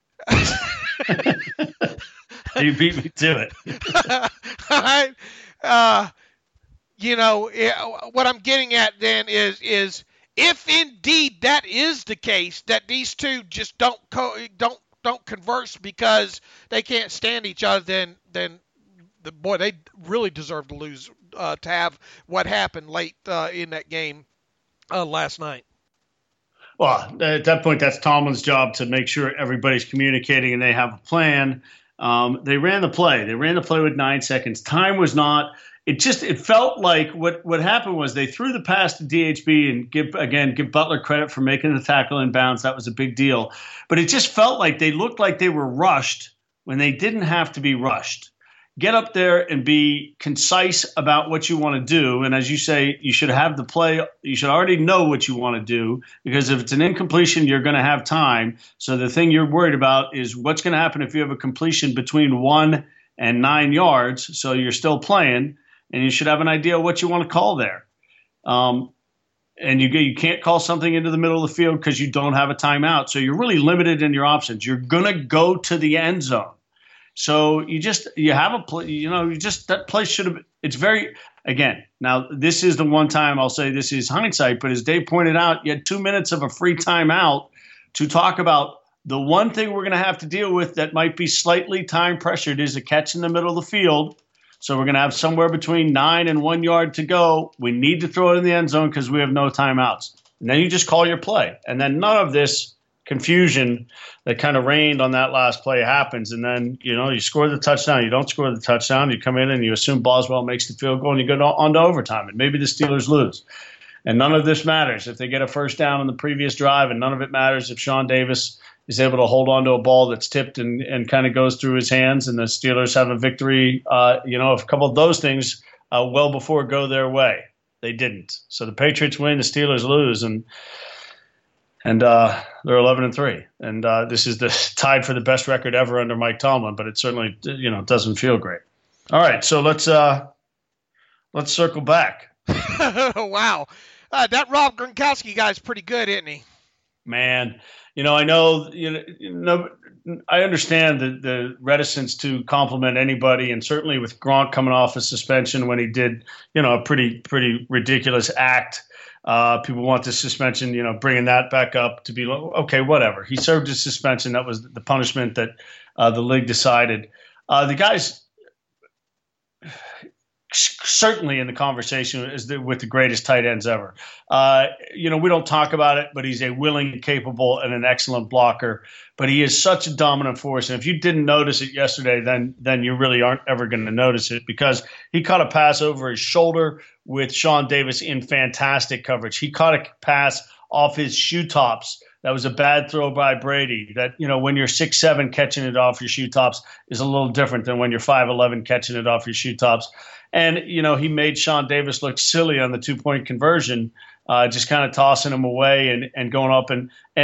You beat me to it. What I'm getting at then is if indeed that is the case, that these two just don't converse because they can't stand each other, then they really deserve to lose, to have what happened late in that game last night. Well, at that point, that's Tomlin's job to make sure everybody's communicating and they have a plan. They ran the play. They ran the play with 9 seconds. Time was not. It felt like what happened was they threw the pass to DHB and give Butler credit for making the tackle in bounds. That was a big deal. But it just felt like they looked like they were rushed when they didn't have to be rushed. Get up there and be concise about what you want to do. And as you say, you should have the play. You should already know what you want to do, because if it's an incompletion, you're going to have time. So the thing you're worried about is what's going to happen if you have a completion between 1 and 9 yards. So you're still playing. And you should have an idea of what you want to call there. And you can't call something into the middle of the field because you don't have a timeout. So you're really limited in your options. You're going to go to the end zone. So that play should have, it's very, again, now this is the one time I'll say this is hindsight, but as Dave pointed out, you had 2 minutes of a free timeout to talk about the one thing we're going to have to deal with that might be slightly time pressured is a catch in the middle of the field. So we're going to have somewhere between 9 and 1 yard to go. We need to throw it in the end zone because we have no timeouts. And then you just call your play. And then none of this confusion that kind of reigned on that last play happens. And then, you score the touchdown. You don't score the touchdown. You come in and you assume Boswell makes the field goal and you go on to overtime. And maybe the Steelers lose. And none of this matters if they get a first down on the previous drive. And none of it matters if Sean Davis is able to hold on to a ball that's tipped and kind of goes through his hands, and the Steelers have a victory, a couple of those things well before go their way. They didn't. So the Patriots win, the Steelers lose, and they're 11-3. And this is the tied for the best record ever under Mike Tomlin, but it certainly, doesn't feel great. All right, so let's circle back. Wow. That Rob Gronkowski guy's pretty good, isn't he? Man, I know, I understand the reticence to compliment anybody, and certainly with Gronk coming off a suspension when he did, a pretty ridiculous act. People want the suspension, bringing that back up to be okay, whatever. He served his suspension. That was the punishment that the league decided. The guy's certainly in the conversation with the greatest tight ends ever. We don't talk about it, but he's a willing, capable, and an excellent blocker. But he is such a dominant force. And if you didn't notice it yesterday, then you really aren't ever going to notice it, because he caught a pass over his shoulder with Sean Davis in fantastic coverage. He caught a pass off his shoe tops. That was a bad throw by Brady. That, when you're 6'7", catching it off your shoe tops is a little different than when you're 5'11", catching it off your shoe tops. And, he made Sean Davis look silly on the 2-point conversion, just kind of tossing him away and going up.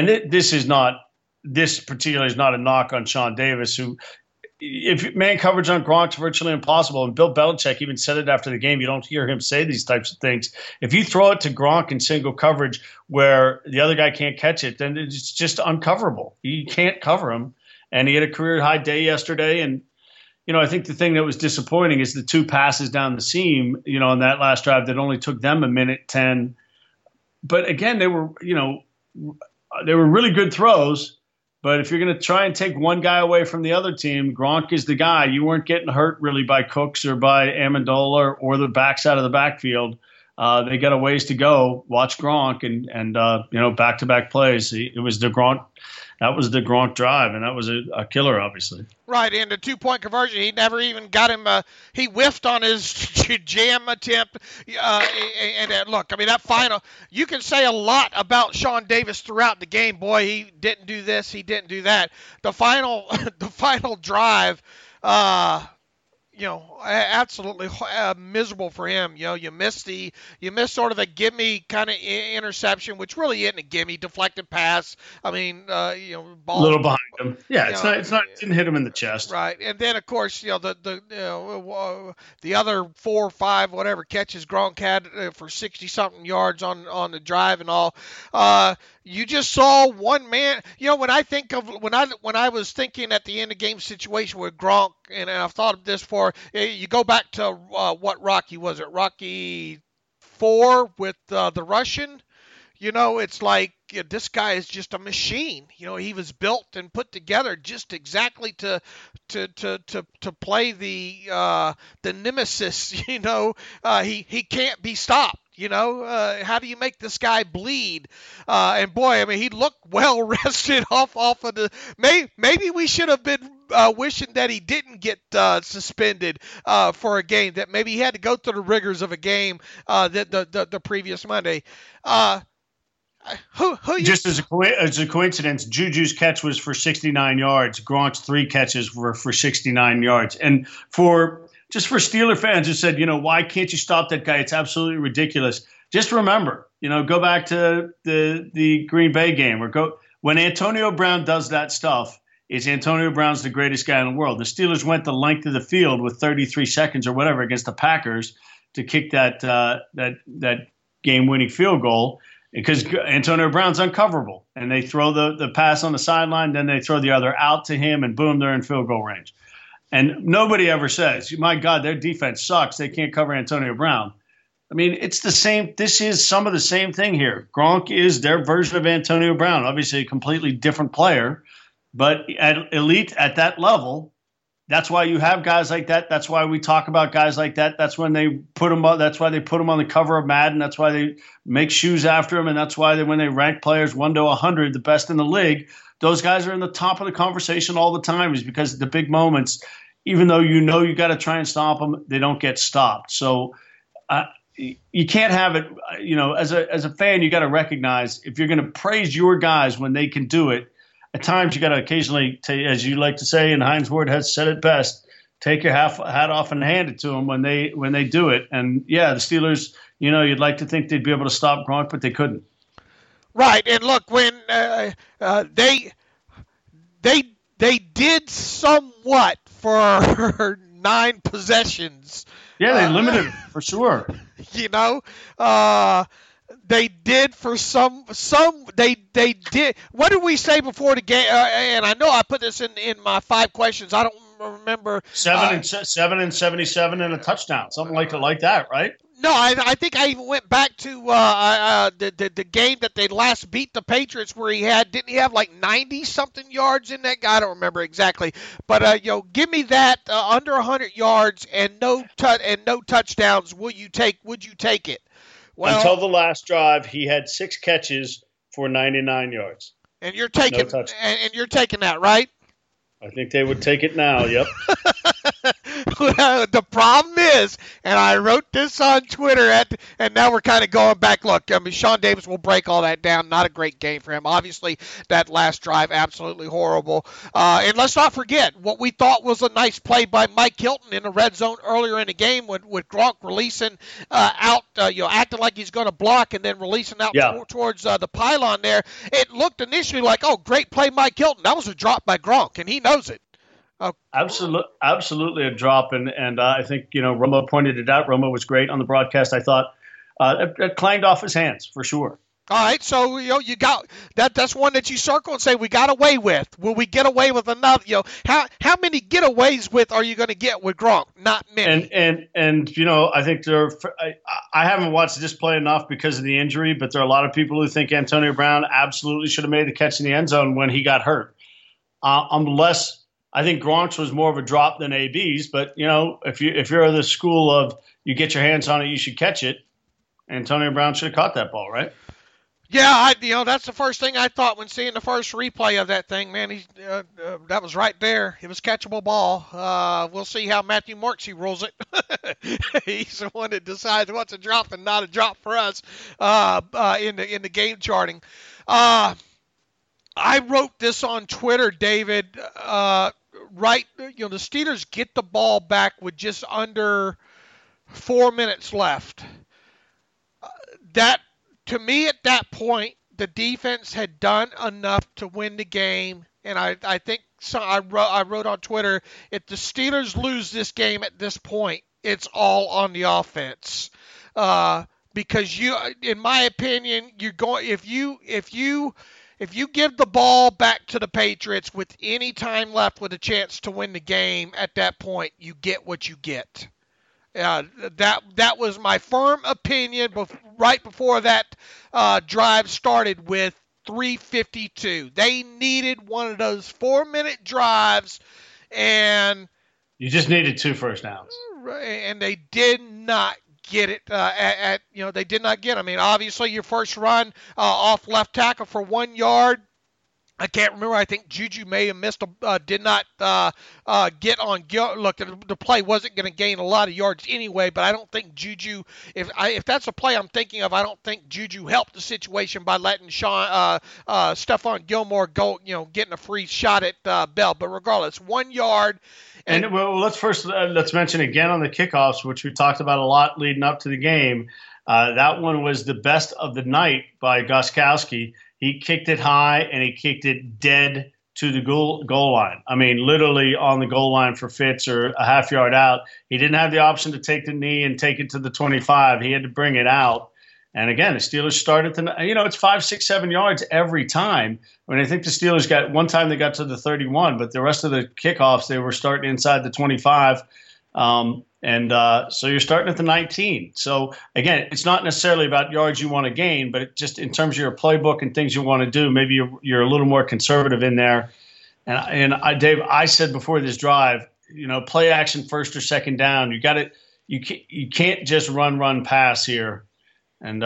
This particularly is not a knock on Sean Davis, who, if man coverage on Gronk's virtually impossible, and Bill Belichick even said it after the game, you don't hear him say these types of things. If you throw it to Gronk in single coverage where the other guy can't catch it, then it's just uncoverable. You can't cover him. And he had a career high day yesterday, and I think the thing that was disappointing is the 2 passes down the seam, on that last drive that only took them a minute 10. But again, they were really good throws. But if you're going to try and take one guy away from the other team, Gronk is the guy. You weren't getting hurt really by Cooks or by Amendola or the backside of the backfield. They got a ways to go. Watch Gronk and back-to-back plays. It was the Gronk. That was the Gronk drive, and that was a killer, obviously. Right, and the 2-point conversion, he never even got him. He whiffed on his jam attempt. Look, I mean, that final, you can say a lot about Sean Davis throughout the game. Boy, he didn't do this, he didn't do that. The final drive, absolutely miserable for him. You missed sort of the gimme kind of interception, which really isn't a gimme, deflected pass. I mean, ball a little behind him. Yeah, it didn't hit him in the chest. Right, and then of course, the other 4 or 5 whatever catches Gronk had for 60-something yards on the drive and all. You just saw one man. When I think of when I was thinking at the end of game situation with Gronk, and I've thought of this for, you go back to what Rocky was it? Rocky 4 with the Russian. It's like this guy is just a machine. He was built and put together just exactly to play the nemesis. He can't be stopped. How do you make this guy bleed? And boy, I mean, he looked well rested off of the. Maybe we should have been wishing that he didn't get suspended for a game. That maybe he had to go through the rigors of a game the previous Monday. Just as a coincidence, Juju's catch was for 69 yards. Gronk's 3 catches were for 69 yards. And for Steeler fans who said, why can't you stop that guy? It's absolutely ridiculous. Just remember, go back to the Green Bay game when Antonio Brown does that stuff. Antonio Brown's the greatest guy in the world. The Steelers went the length of the field with 33 seconds or whatever against the Packers to kick that game-winning field goal because Antonio Brown's uncoverable. And they throw the pass on the sideline, then they throw the other out to him, and boom, they're in field goal range. And nobody ever says, my God, their defense sucks. They can't cover Antonio Brown. I mean, it's the same. This is some of the same thing here. Gronk is their version of Antonio Brown, obviously a completely different player. But at elite at that level, that's why you have guys like that. That's why we talk about guys like that. That's when they put them up. That's why they put them on the cover of Madden. That's why they make shoes after them. And that's why when they rank players 1 to 100, the best in the league, those guys are in the top of the conversation all the time is because the big moments, even though you got to try and stop them, they don't get stopped. So you can't have it, as a fan, you got to recognize if you're going to praise your guys when they can do it, at times you got to occasionally, as you like to say, and Hines Ward has said it best, take your hat off and hand it to them when they do it. And yeah, the Steelers, you'd like to think they'd be able to stop Gronk, but they couldn't. Right, and look, when they did somewhat for 9 possessions. Yeah, they limited for sure. They did for some they did. What did we say before the game? And I know I put this in my 5 questions. I don't remember. 7 and 77 and a touchdown, something like that, right? No, I think I even went back to the game that they last beat the Patriots, where didn't he have like 90-something yards in that? I don't remember exactly, but give me that under 100 yards and no touchdowns. Would you take it? Well, until the last drive, he had 6 catches for 99 yards. And you're taking that, right? I think they would take it now. Yep. The problem is, and I wrote this on Twitter, and now we're kind of going back. Look, I mean, Sean Davis will break all that down. Not a great game for him. Obviously, that last drive, absolutely horrible. And let's not forget what we thought was a nice play by Mike Hilton in the red zone earlier in the game with Gronk releasing out, acting like he's going to block and then releasing out towards the pylon there. It looked initially like, oh, great play, Mike Hilton. That was a drop by Gronk, and he knows it. Absolutely a drop, and I think Romo pointed it out. Romo was great on the broadcast. I thought it clanged off his hands for sure. All right, so you got that. That's one that you circle and say we got away with. Will we get away with another? How many getaways with are you going to get with Gronk? Not many. And I think I haven't watched this play enough because of the injury, but there are a lot of people who think Antonio Brown absolutely should have made the catch in the end zone when he got hurt. Unless I think Gronk's was more of a drop than AB's, but if you're of the school of you get your hands on it, you should catch it. Antonio Brown should have caught that ball, right? Yeah, that's the first thing I thought when seeing the first replay of that thing. Man, that was right there. It was catchable ball. We'll see how Matthew Marksy rolls it. He's the one that decides what's a drop and not a drop for us in the game charting. I wrote this on Twitter, David. The Steelers get the ball back with just under 4 minutes left. To me, at that point, the defense had done enough to win the game, and I think so. I wrote on Twitter, if the Steelers lose this game at this point, it's all on the offense, because in my opinion, if you give the ball back to the Patriots with any time left with a chance to win the game, at that point, you get what you get. That was my firm opinion right before that drive started with 3:52. They needed one of those 4-minute drives, and you just needed 2 first downs, and they did not get it. They did not get. I mean, obviously, your first run off left tackle for 1 yard. I can't remember. I think Juju may have missed did not get on Gil. Look, the play wasn't going to gain a lot of yards anyway, but I don't think Juju, if that's a play I'm thinking of, I don't think Juju helped the situation by letting Stephon Gilmore go, getting a free shot at Bell. But regardless, 1 yard. And let's mention again on the kickoffs, which we talked about a lot leading up to the game. That one was the best of the night by Gostkowski. He kicked it high, and he kicked it dead to the goal line. I mean, literally on the goal line for Fitz or a half yard out. He didn't have the option to take the knee and take it to the 25. He had to bring it out. And again, the Steelers started it's 5, 6, 7 yards every time. I mean, I think the Steelers got one time they got to the 31, but the rest of the kickoffs, they were starting inside the 25. So you're starting at the 19. So, again, it's not necessarily about yards you want to gain, but just in terms of your playbook and things you want to do, maybe you're a little more conservative in there. And Dave, I said before this drive, play action first or second down. You can't just run pass here. And,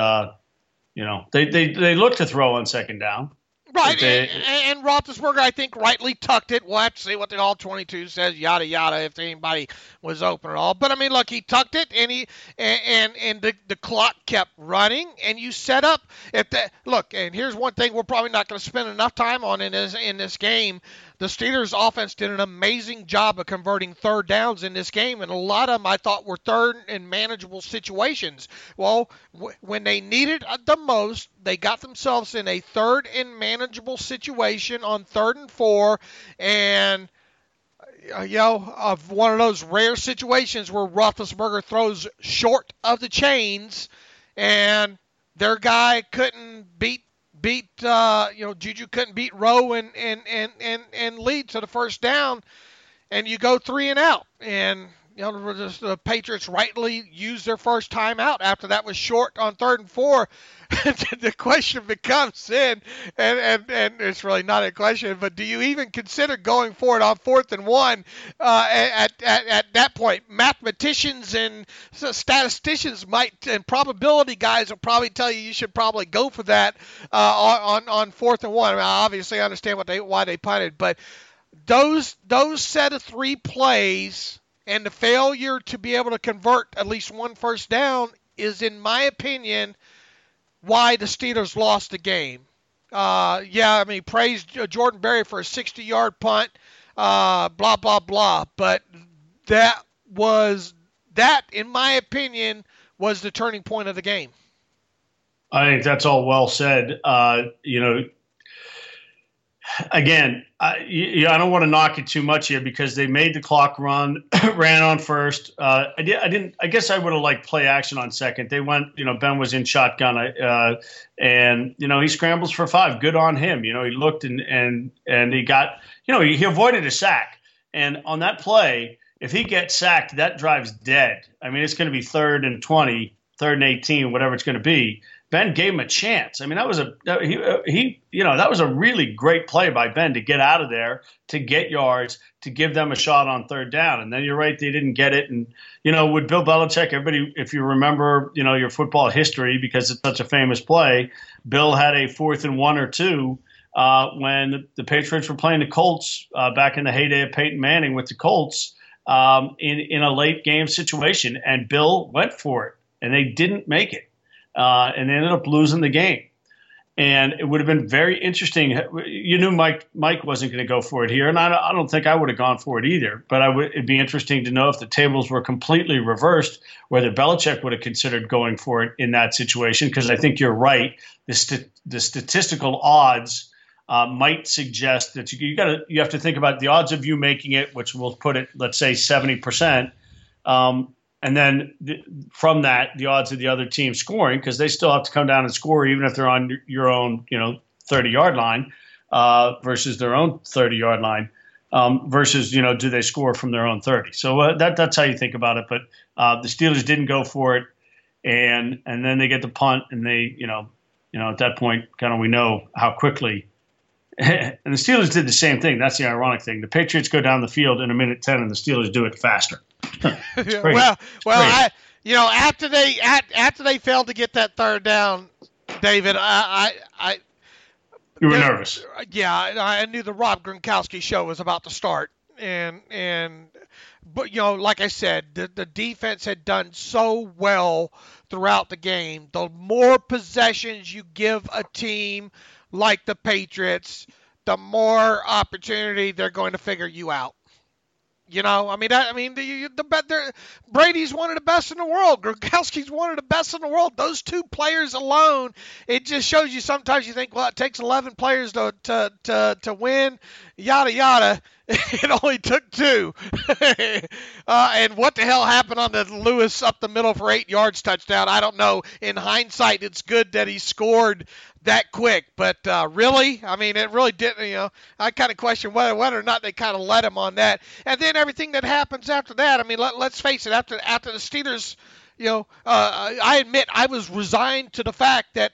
they look to throw on second down. Right, and Roethlisberger, I think, rightly tucked it. We'll have to see what the All-22 says, yada, yada, if anybody was open at all. But, I mean, look, he tucked it, and the clock kept running, and you set up. And here's one thing we're probably not going to spend enough time on in this game. The Steelers' offense did an amazing job of converting third downs in this game, and a lot of them I thought were third and manageable situations. Well, when they needed the most, they got themselves in a third and manageable situation on 3rd and 4, and of one of those rare situations where Roethlisberger throws short of the chains, and their guy couldn't beat Juju couldn't beat Rowe and lead to the first down, and you go 3 and out. And the Patriots rightly used their first timeout after that was short on 3rd and 4. The question becomes then, and it's really not a question, but do you even consider going for it on 4th and 1 at that point? Mathematicians and statisticians and probability guys will probably tell you should probably go for that on 4th and 1. I mean, I obviously understand why they punted, but those set of 3 plays and the failure to be able to convert at least one first down is, in my opinion, why the Steelers lost the game. Praise Jordan Berry for a 60-yard punt, blah, blah, blah. But that, in my opinion, was the turning point of the game. I think that's all well said. Again, I don't want to knock it too much here because they made the clock run, ran on first. I guess I would have liked play action on second. They went, Ben was in shotgun, and he scrambles for 5. Good on him. He looked and he got, he avoided a sack. And on that play, if he gets sacked, that drive's dead. I mean, it's going to be 3rd and 20, 3rd and 18, whatever it's going to be. Ben gave him a chance. I mean, that was a really great play by Ben to get out of there, to get yards, to give them a shot on 3rd down. And then you're right, they didn't get it. And, with Bill Belichick, everybody, if you remember, your football history, because it's such a famous play, Bill had a 4th and 1 or 2 when the Patriots were playing the Colts back in the heyday of Peyton Manning with the Colts in a late game situation. And Bill went for it, and they didn't make it. And they ended up losing the game. And it would have been very interesting. You knew Mike wasn't going to go for it here, and I don't think I would have gone for it either. But it'd be interesting to know if the tables were completely reversed, whether Belichick would have considered going for it in that situation. Because I think you're right. The statistical odds might suggest that you have to think about the odds of you making it, which we'll put it, let's say 70%. And then from that, the odds of the other team scoring, because they still have to come down and score even if they're on your own, 30-yard line versus their own 30-yard line versus, do they score from their own 30? So that's how you think about it. But the Steelers didn't go for it, and then they get the punt, and they, at that point, kind of we know how quickly. And the Steelers did the same thing. That's the ironic thing. The Patriots go down the field in a minute 10, and the Steelers do it faster. After they failed to get that 3rd down, David, you were nervous. Yeah, I knew the Rob Gronkowski show was about to start, but like I said, the defense had done so well throughout the game. The more possessions you give a team like the Patriots, the more opportunity they're going to figure you out. Brady's one of the best in the world. Gronkowski's one of the best in the world. Those 2 players alone, it just shows you sometimes you think, well, it takes 11 players to win, yada, yada. It only took 2. And what the hell happened on the Lewis up the middle for 8 yards touchdown? I don't know. In hindsight, it's good that he scored that quick. But really, it really didn't, I kind of question whether or not they kind of let him on that. And then everything that happens after that, let's face it, after the Steelers, I admit I was resigned to the fact that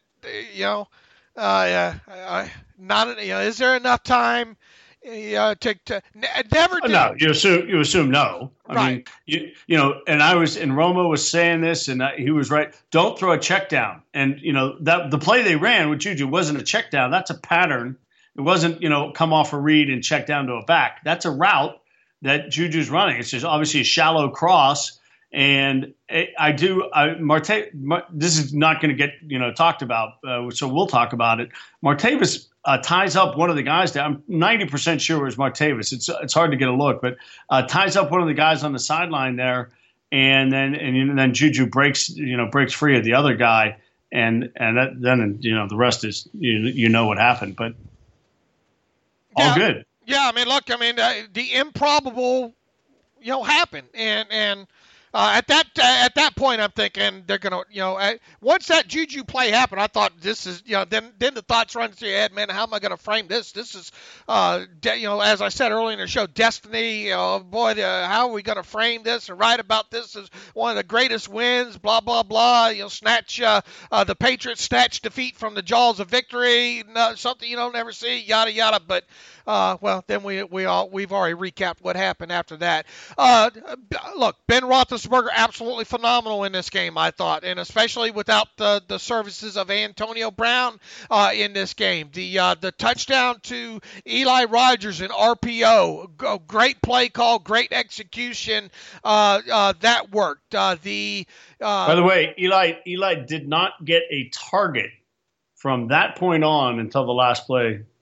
is there enough time? To never do. No, you assume no. Right. I mean, and Romo was saying this, and he was right. Don't throw a check down. And that the play they ran with Juju wasn't a check down. That's a pattern. It wasn't come off a read and check down to a back. That's a route that Juju's running. It's just obviously a shallow cross. And Marte. This is not going to get talked about, so we'll talk about it. Martavis ties up one of the guys there. I'm 90% sure it was Martavis. It's hard to get a look, but ties up one of the guys on the sideline there, and then Juju breaks free of the other guy, and then the rest is what happened, but all good. Yeah, the improbable happened, and. At that point, I'm thinking they're gonna, once that Juju play happened, I thought this is, then the thoughts run through your head, man, how am I gonna frame this? This is, as I said earlier in the show, destiny. How are we gonna frame this and write about this as one of the greatest wins? Blah blah blah. Snatch the Patriots snatch defeat from the jaws of victory. Something you don't ever see. Yada yada. But then we've already recapped what happened after that. Look, Ben Roethlisberger absolutely phenomenal in this game, I thought, and especially without the services of Antonio Brown in this game. The touchdown to Eli Rogers in RPO, great play call, great execution. That worked. By the way, Eli did not get a target from that point on until the last play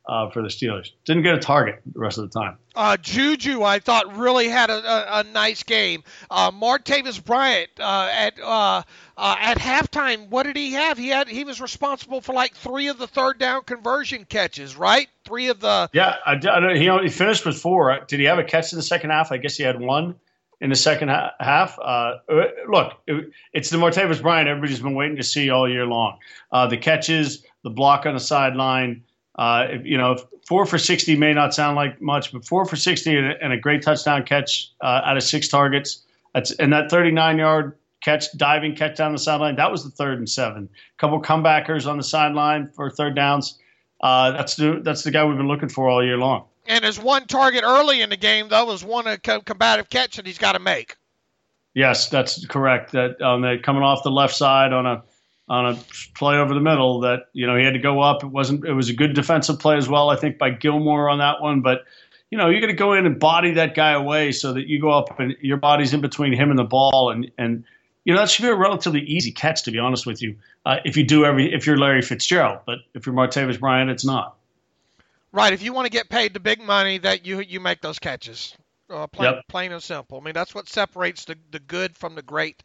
for the Steelers. Didn't get a target the rest of the time. Juju, I thought, really had a nice game. Martavis Bryant at halftime, what did he have? He was responsible for like 3 of the third down conversion catches, right? 3 of the. Yeah, he finished with 4. Did he have a catch in the second half? I guess he had 1 in the second half. Look, it's the Martavis Bryant everybody's been waiting to see all year long. The catches, the block on the sideline. 4 for 60 may not sound like much, but 4 for 60 and a great touchdown catch out of 6 targets. And that 39-yard diving catch down the sideline, that was the 3rd and 7. A couple comebackers on the sideline for third downs. That's the guy we've been looking for all year long. And his 1 target early in the game, though, was one combative catch that he's got to make. Yes, that's correct. That coming off the left side on a play over the middle that, he had to go up. It was a good defensive play as well, I think, by Gilmore on that one. But, you're going to go in and body that guy away so that you go up and your body's in between him and the ball. And that should be a relatively easy catch, to be honest with you, if you're Larry Fitzgerald. But if you're Martavis Bryant, it's not. Right. If you want to get paid the big money, that you make those catches. Plain and simple. I mean, that's what separates the good from the great,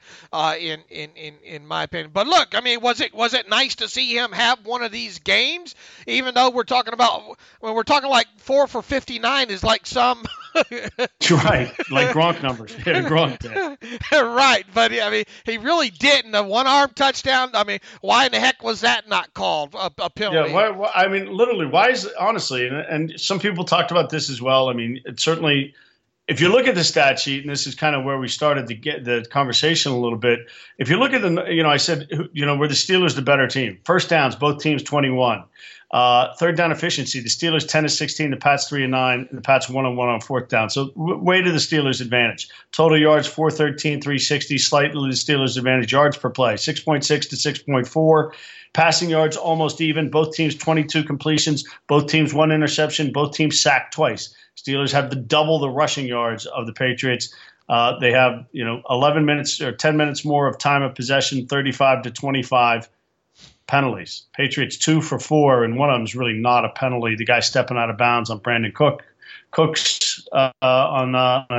in my opinion. But look, I mean, was it nice to see him have one of these games? Even though we're talking like 4 for 59 is like some. Right, like Gronk numbers. Yeah, Gronk did. Right, but I mean, he really didn't. A 1-arm touchdown. I mean, why in the heck was that not called a penalty? Yeah, I mean, literally, why is honestly, and some people talked about this as well. I mean, it's certainly. If you look at the stat sheet, and this is kind of where we started to get the conversation a little bit. If you look at I said, were the Steelers the better team? First downs, both teams 21. Third down efficiency, the Steelers 10-16, the Pats 3-9, and the Pats 1-1 on fourth down. So way to the Steelers' advantage. Total yards 413, 360, slightly the Steelers' advantage. Yards per play 6.6 to 6.4. Passing yards almost even. Both teams 22 completions. Both teams 1 interception. Both teams sacked twice. Steelers have double the rushing yards of the Patriots. They have 11 minutes or 10 minutes more of time of possession, 35 to 25 penalties. Patriots 2 for 4, and one of them is really not a penalty. The guy stepping out of bounds on Brandon Cooks on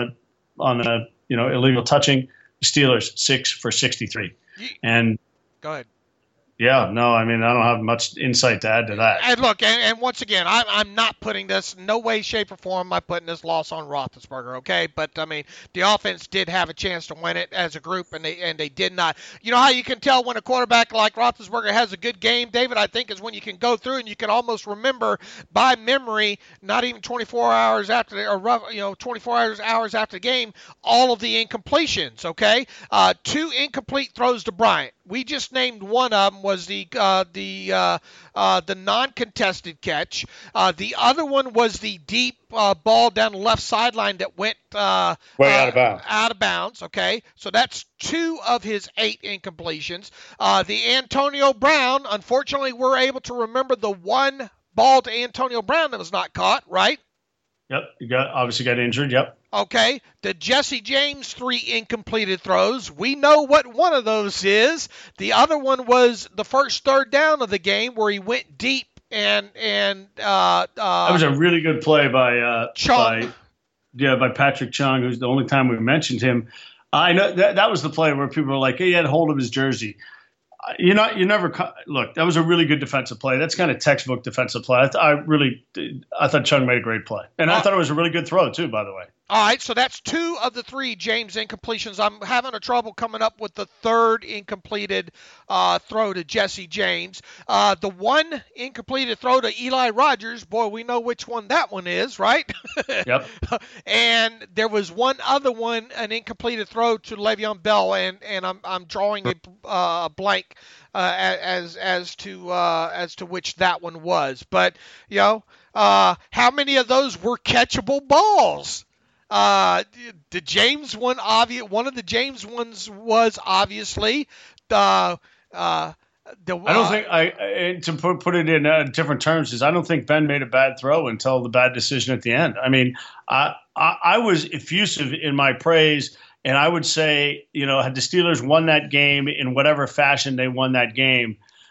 illegal touching. The Steelers 6 for 63. And go ahead. Yeah, no, I mean, I don't have much insight to add to that. And look, and once again, I'm not putting this, no way, shape, or form am I putting this loss on Roethlisberger, okay? But, I mean, the offense did have a chance to win it as a group, and they did not. You know how you can tell when a quarterback like Roethlisberger has a good game, David, I think, is when you can go through and you can almost remember by memory, not even 24 hours after, 24 hours after the game, all of the incompletions, okay? 2 incomplete throws to Bryant. We just named one of them was the non-contested catch. The other one was the deep ball down the left sideline that went way out of bounds. Out of bounds. Okay, so that's 2 of his 8 incompletions. The Antonio Brown, unfortunately, we're able to remember the one ball to Antonio Brown that was not caught. Right. Yep, obviously got injured. Yep. Okay, the Jesse James 3 incompleted throws. We know what one of those is. The other one was the first third down of the game where he went deep and that was a really good play by Chung. by Patrick Chung, who's the only time we mentioned him. I know that was the play where people were like, "Hey, he had hold of his jersey." You never look. That was a really good defensive play. That's kind of textbook defensive play. I thought Chung made a great play, and I thought it was a really good throw too. By the way. All right, so that's 2 of the 3 James incompletions. I'm having a trouble coming up with the third incompleted throw to Jesse James. The one incompleted throw to Eli Rogers, boy, we know which one that one is, right? Yep. And there was one other one, an incompleted throw to Le'Veon Bell, and I'm drawing a blank as to which that one was. But how many of those were catchable balls? The James one, one of the James ones was obviously I don't think to put it in different terms is I don't think Ben made a bad throw until the bad decision at the end. I mean, I was effusive in my praise, and I would say, had the Steelers won that game in whatever fashion they won that game,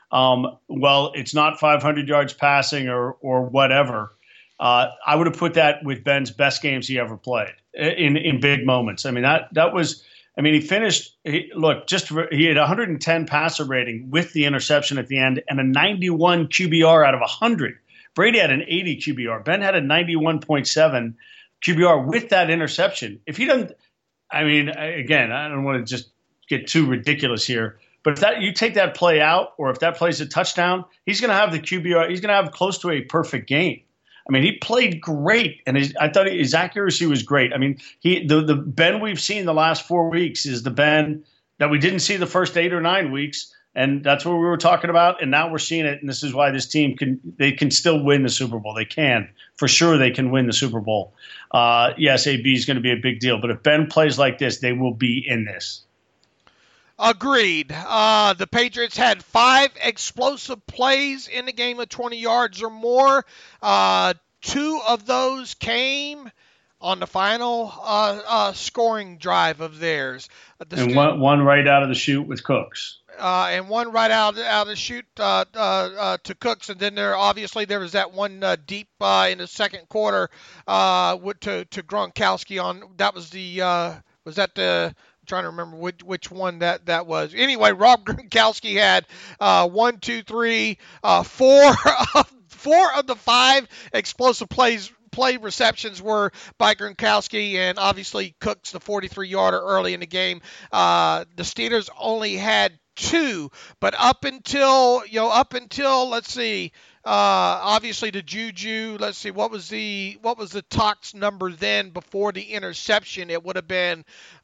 well, it's not 500 yards passing or whatever. I would have put that with Ben's best games he ever played in big moments. I mean, that was. I mean, he finished. He had 110 passer rating with the interception at the end and a 91 QBR out of 100. Brady had an 80 QBR. Ben had a 91.7 QBR with that interception. If he doesn't, I mean, again, I don't want to just get too ridiculous here, but if that you take that play out, or if that play's a touchdown, he's going to have the QBR. He's going to have close to a perfect game. I mean, he played great, and I thought his accuracy was great. I mean, the Ben we've seen the last 4 weeks is the Ben that we didn't see the first 8 or 9 weeks, and that's what we were talking about. And now we're seeing it, and this is why this team can still win the Super Bowl. They can, for sure, they can win the Super Bowl. Yes, AB is going to be a big deal, but if Ben plays like this, they will be in this. Agreed. The Patriots had 5 explosive plays in the game of 20 yards or more. 2 of those came on the final scoring drive of theirs. And one right out of the chute with Cooks. And one right out of the chute to Cooks. And then there was that one deep in the second quarter to Gronkowski on. That was trying to remember which one that was. Anyway, Rob Gronkowski had 4 of the 5 explosive play receptions were by Gronkowski, and obviously Cooks, the 43-yarder early in the game. The Steelers only had 2, but up until let's see. Obviously the Juju, let's see, what was the Tox number then before the interception? It would have been,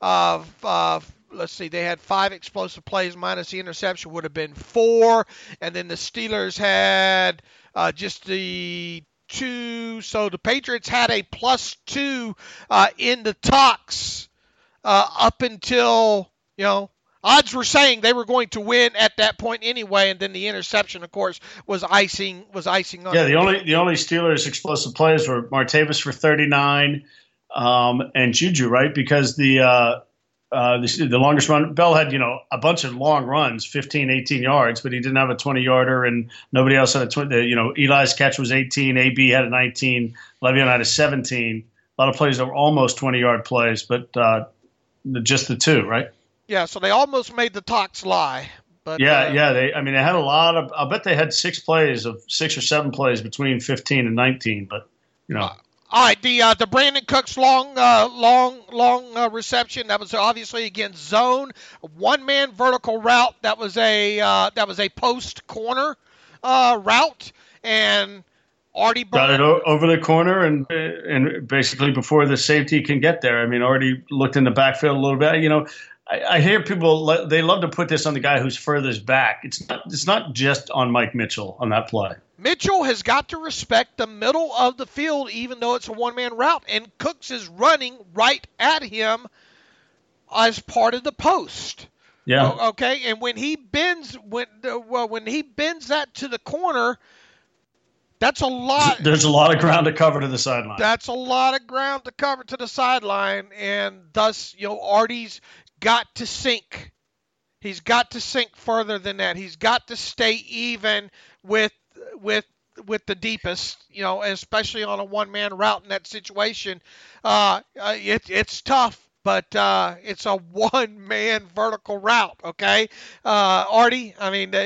let's see, they had 5 explosive plays minus the interception would have been 4. And then the Steelers had just the 2. So the Patriots had a +2 in the Tox up until, odds were saying they were going to win at that point anyway, and then the interception, of course, was icing on. Yeah, the only Steelers explosive plays were Martavis for 39 and Juju, right? Because the longest run, Bell had a bunch of long runs, 15, 18 yards, but he didn't have a 20-yarder, and nobody else had a 20. Eli's catch was 18, AB had a 19, Le'Veon had a 17. A lot of plays that were almost 20-yard plays, but just the 2, right? Yeah, so they almost made the Tox lie. But they had a lot of. I'll bet they had 6 or 7 plays between 15 and 19. But all right, the Brandon Cooks long reception, that was obviously against zone, 1-man vertical route. That was a post corner route, and Artie got it over the corner and basically before the safety can get there. I mean, Artie looked in the backfield a little bit. I hear people, they love to put this on the guy who's furthest back. It's not just on Mike Mitchell on that play. Mitchell has got to respect the middle of the field, even though it's a 1-man route, and Cooks is running right at him as part of the post. Yeah. Okay, and when he bends that to the corner, that's a lot. There's a lot of ground to cover to the sideline. That's a lot of ground to cover to the sideline, and thus, Artie's got to sink. He's got to sink further than that. He's got to stay even with the deepest, especially on a 1-man route in that situation. It's tough, but it's a 1-man vertical route. Okay, Artie. I mean,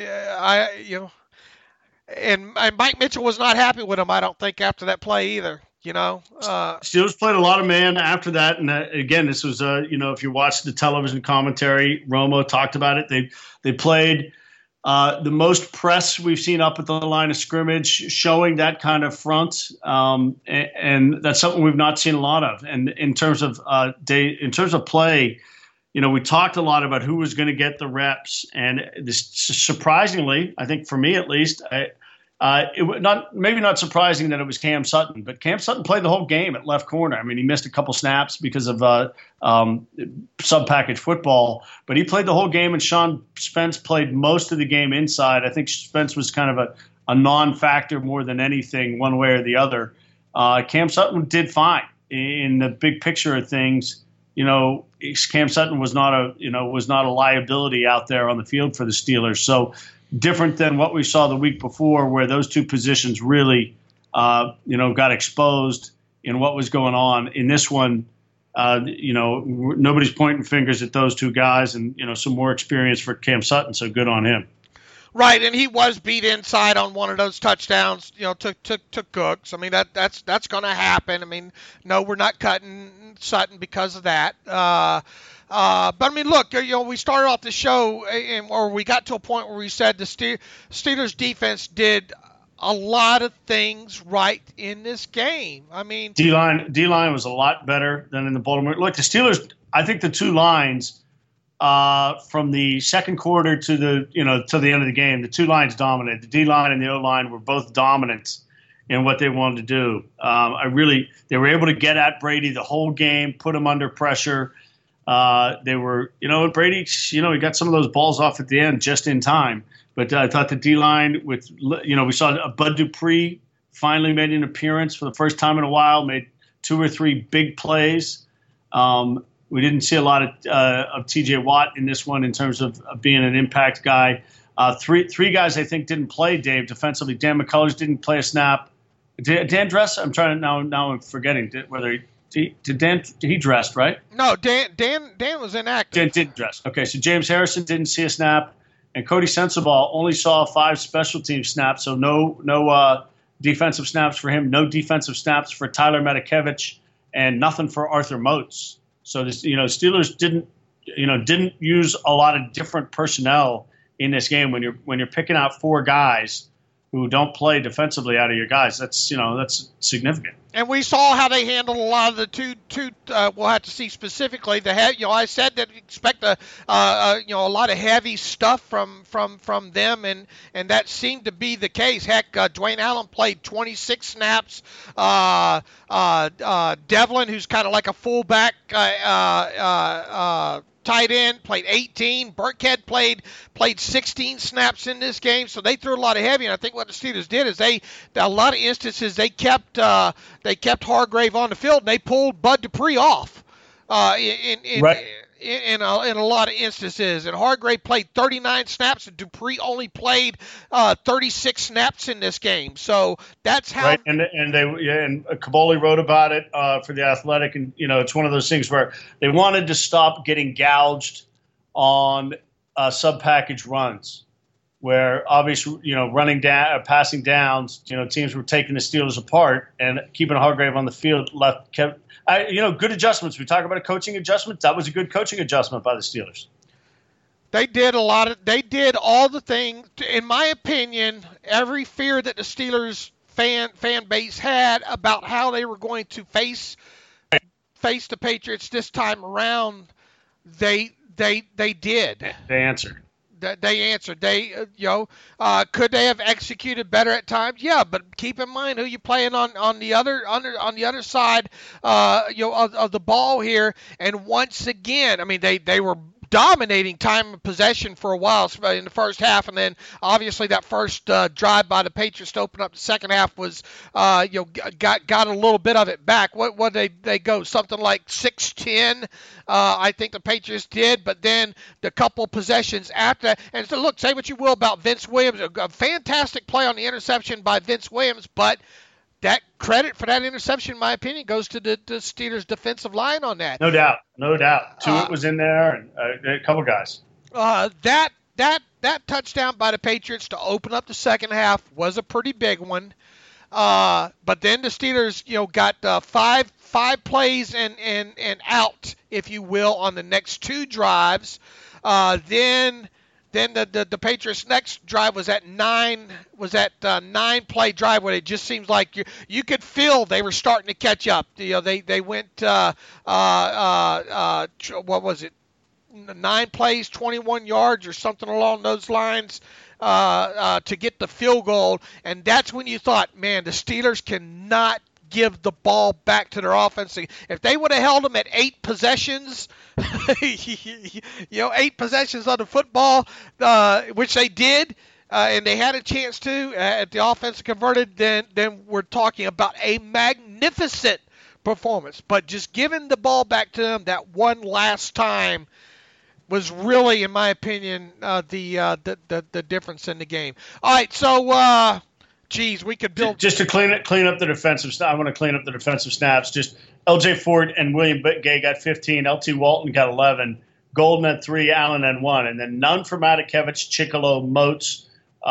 and Mike Mitchell was not happy with him, I don't think, after that play either. Steelers played a lot of man after that, and again, this was if you watch the television commentary, Romo talked about it. They played the most press we've seen up at the line of scrimmage, showing that kind of front, and that's something we've not seen a lot of. And in terms of play, we talked a lot about who was going to get the reps, and this, surprisingly, I think for me at least, maybe not surprising that it was Cam Sutton, but Cam Sutton played the whole game at left corner. I mean, he missed a couple snaps because of sub-package football, but he played the whole game, and Sean Spence played most of the game inside. I think Spence was kind of a non-factor more than anything, one way or the other. Cam Sutton did fine in the big picture of things. Cam Sutton was not a liability out there on the field for the Steelers. So different than what we saw the week before, where those two positions really, got exposed in what was going on. In this one, nobody's pointing fingers at those two guys, and some more experience for Cam Sutton. So good on him. Right, and he was beat inside on one of those touchdowns. To Cooks. I mean that's going to happen. I mean, no, we're not cutting Sutton because of that. But I mean, look, we started off the show, or we got to a point where we said the Steelers defense did a lot of things right in this game. I mean, D-line was a lot better than in the Baltimore. Look, the Steelers, I think the two lines from the second quarter to the end of the game, the two lines dominated. The D-line and the O-line were both dominant in what they wanted to do. They were able to get at Brady the whole game, put him under pressure. They were, Brady, he got some of those balls off at the end just in time. But I thought the D-line we saw Bud Dupree finally made an appearance for the first time in a while, made 2 or 3 big plays. We didn't see a lot of T.J. Watt in this one in terms of being an impact guy. Three guys I think didn't play, Dave, defensively. Dan McCullers didn't play a snap. Dan dress? I'm trying to now I'm forgetting whether he dressed, right? No, Dan was inactive. Dan didn't dress. Okay, so James Harrison didn't see a snap, and Cody Sensabaugh only saw 5 special team snaps, so no defensive snaps for him, no defensive snaps for Tyler Matakevich, and nothing for Arthur Moats. So this, Steelers didn't use a lot of different personnel in this game. When you're picking out 4 guys who don't play defensively out of your guys, that's significant. And we saw how they handled a lot of the two. We'll have to see specifically. I said that expect a lot of heavy stuff from them, and that seemed to be the case. Heck, Dwayne Allen played 26 snaps. Devlin, who's kind of like a fullback, tight end, played 18. Burkhead played 16 snaps in this game, so they threw a lot of heavy. And I think what the Steelers did is a lot of instances they kept Hargrave on the field, and they pulled Bud Dupree off in a lot of instances. And Hargrave played 39 snaps, and Dupree only played 36 snaps in this game. So that's how. Right, and Kaboli wrote about it for The Athletic, and it's one of those things where they wanted to stop getting gouged on sub-package runs, where obviously running down, passing downs, teams were taking the Steelers apart, and keeping Hargrave on the field kept. Good adjustments. We talk about a coaching adjustment. That was a good coaching adjustment by the Steelers. They did all the things. In my opinion, every fear that the Steelers fan base had about how they were going to face the Patriots this time around, they did. They answered. They answered. Could they have executed better at times? Yeah, but keep in mind who you're playing on the other side, of the ball here. And once again, I mean, they were dominating time of possession for a while in the first half, and then obviously that first drive by the Patriots to open up the second half was got a little bit of it back. What they go something like 6-10, I think the Patriots did, but then the couple possessions after that. And so look, say what you will about Vince Williams, a fantastic play on the interception by Vince Williams, but that credit for that interception, in my opinion, goes to the Steelers' defensive line on that. No doubt. Tuitt was in there, and a couple guys. That touchdown by the Patriots to open up the second half was a pretty big one. But then the Steelers, got five plays and out, if you will, on the next 2 drives. Then the Patriots' next drive was that 9-play drive where it just seems like you could feel they were starting to catch up. They went what was it? 9 plays, 21 yards or something along those lines to get the field goal, and that's when you thought, man, the Steelers cannot give the ball back to their offense. If they would have held them at 8 possessions, 8 possessions of the football, which they did, and they had a chance to, if the offense converted, then we're talking about a magnificent performance. But just giving the ball back to them that one last time, was really, in my opinion, the difference in the game. All right, so we could build just to clean up the defensive. I want to clean up the defensive snaps. Just L.J. Ford and William Gay got 15. L.T. Walton got 11. Golden had 3. Allen had 1, and then none for Matakevich, Chickillo, Moats,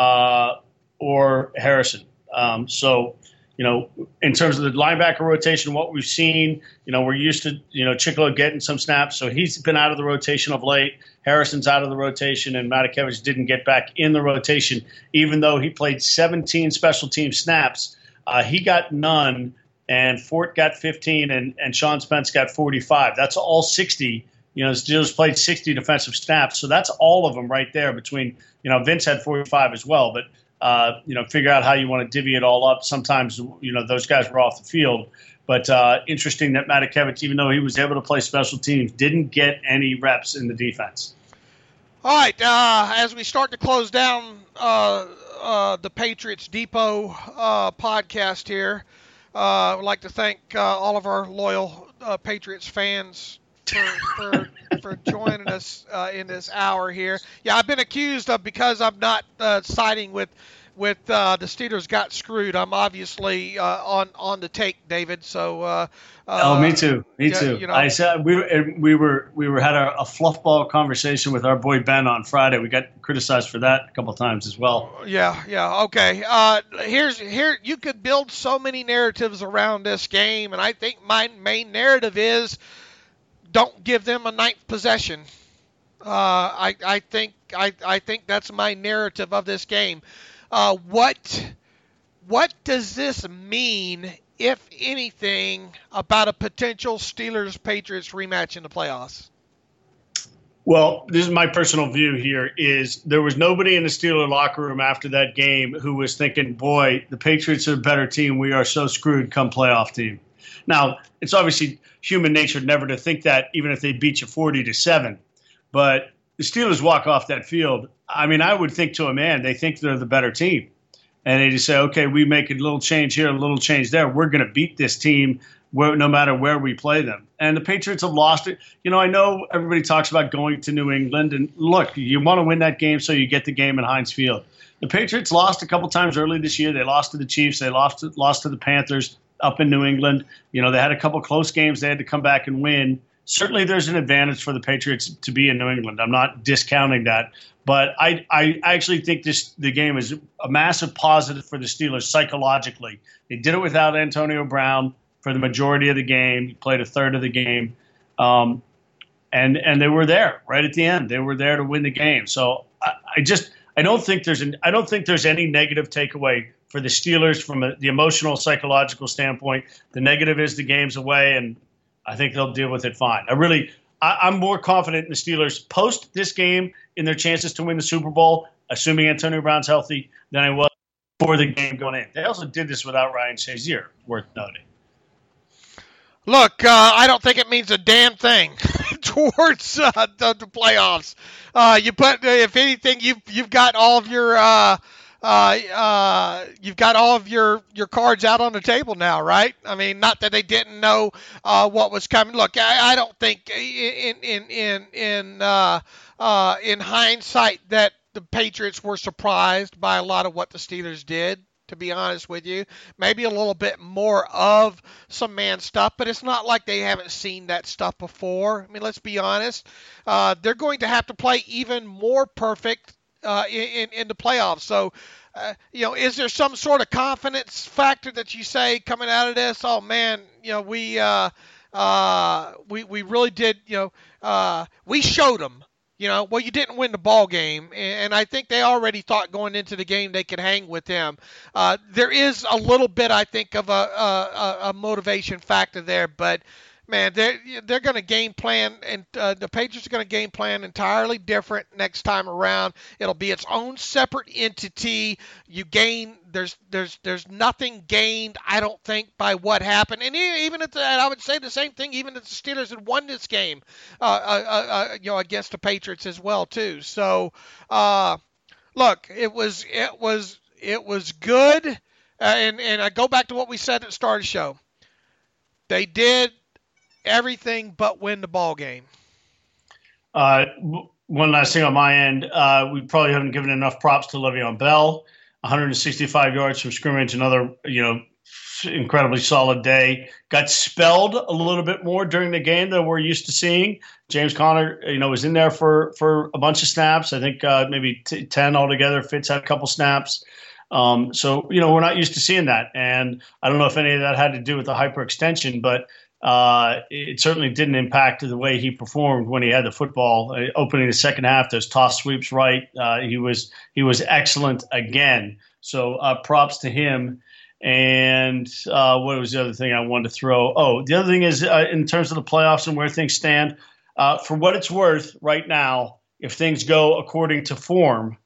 or Harrison. So, in terms of the linebacker rotation, what we've seen, we're used to, Chickillo getting some snaps. So he's been out of the rotation of late. Harrison's out of the rotation, and Matakevich didn't get back in the rotation, even though he played 17 special team snaps. He got none, and Fort got 15, and Sean Spence got 45. That's all 60. The Steelers played 60 defensive snaps. So that's all of them right there between, Vince had 45 as well. But figure out how you want to divvy it all up. Sometimes, those guys were off the field. But interesting that Matakevich, even though he was able to play special teams, didn't get any reps in the defense. All right, as we start to close down the Patriots Depot podcast here, I'd like to thank all of our loyal Patriots fans for joining us in this hour here. Yeah, I've been accused of, because I'm not siding with the Steelers got screwed. I'm obviously on the take, David. So me too. Me too. I said we had a fluffball conversation with our boy Ben on Friday. We got criticized for that a couple of times as well. Yeah. Okay. Here you could build so many narratives around this game, and I think my main narrative is, don't give them a ninth possession. I think that's my narrative of this game. What does this mean, if anything, about a potential Steelers-Patriots rematch in the playoffs? Well, this is my personal view here, is there was nobody in the Steeler locker room after that game who was thinking, boy, the Patriots are a better team. We are so screwed come playoff team. Now, it's obviously human nature never to think that, even if they beat you 40-7. But the Steelers walk off that field. I mean, I would think to a man, they think they're the better team. And they just say, okay, we make a little change here, a little change there. We're going to beat this team no matter where we play them. And the Patriots have lost it. I know everybody talks about going to New England. And look, you want to win that game so you get the game in Heinz Field. The Patriots lost a couple times early this year. They lost to the Chiefs. They lost to the Panthers up in New England. They had a couple close games they had to come back and win. Certainly there's an advantage for the Patriots to be in New England. I'm not discounting that. But I actually think the game is a massive positive for the Steelers psychologically. They did it without Antonio Brown for the majority of the game. He played a third of the game. And they were there right at the end. They were there to win the game. So I don't think there's any negative takeaway for the Steelers from the emotional, psychological standpoint. The negative is the game's away, and I think they'll deal with it fine. I'm more confident in the Steelers post this game in their chances to win the Super Bowl, assuming Antonio Brown's healthy, than I was before the game going in. They also did this without Ryan Shazier, worth noting. Look, I don't think it means a damn thing towards the playoffs. If anything, you've got all of your your cards out on the table now, right? I mean, not that they didn't know what was coming. Look, I don't think in hindsight that the Patriots were surprised by a lot of what the Steelers did. To be honest with you, maybe a little bit more of some man stuff, but it's not like they haven't seen that stuff before. I mean, let's be honest. They're going to have to play even more perfect in the playoffs. So, is there some sort of confidence factor that you say coming out of this? Oh man, we really did. We showed them. Well, you didn't win the ball game, and I think they already thought going into the game they could hang with him. There is a little bit, I think, of a motivation factor there, but man, they're going to game plan, and the Patriots are going to game plan entirely different next time around. It'll be its own separate entity. You gain. There's nothing gained, I don't think, by what happened. And even if I would say the same thing, even if the Steelers had won this game, against the Patriots as well too. So, look, it was good, and I go back to what we said at the start of the show. They did everything but win the ball game. One last thing on my end. We probably haven't given enough props to Le'Veon Bell. 165 yards from scrimmage, another, incredibly solid day. Got spelled a little bit more during the game than we're used to seeing. James Conner, was in there for a bunch of snaps. I think maybe 10 altogether. Fitz had a couple snaps. So, we're not used to seeing that. And I don't know if any of that had to do with the hyperextension, but it certainly didn't impact the way he performed when he had the football. Opening the second half, those toss sweeps right. He was excellent again. So props to him. And what was the other thing I wanted to throw? Oh, the other thing is in terms of the playoffs and where things stand, for what it's worth right now, if things go according to form,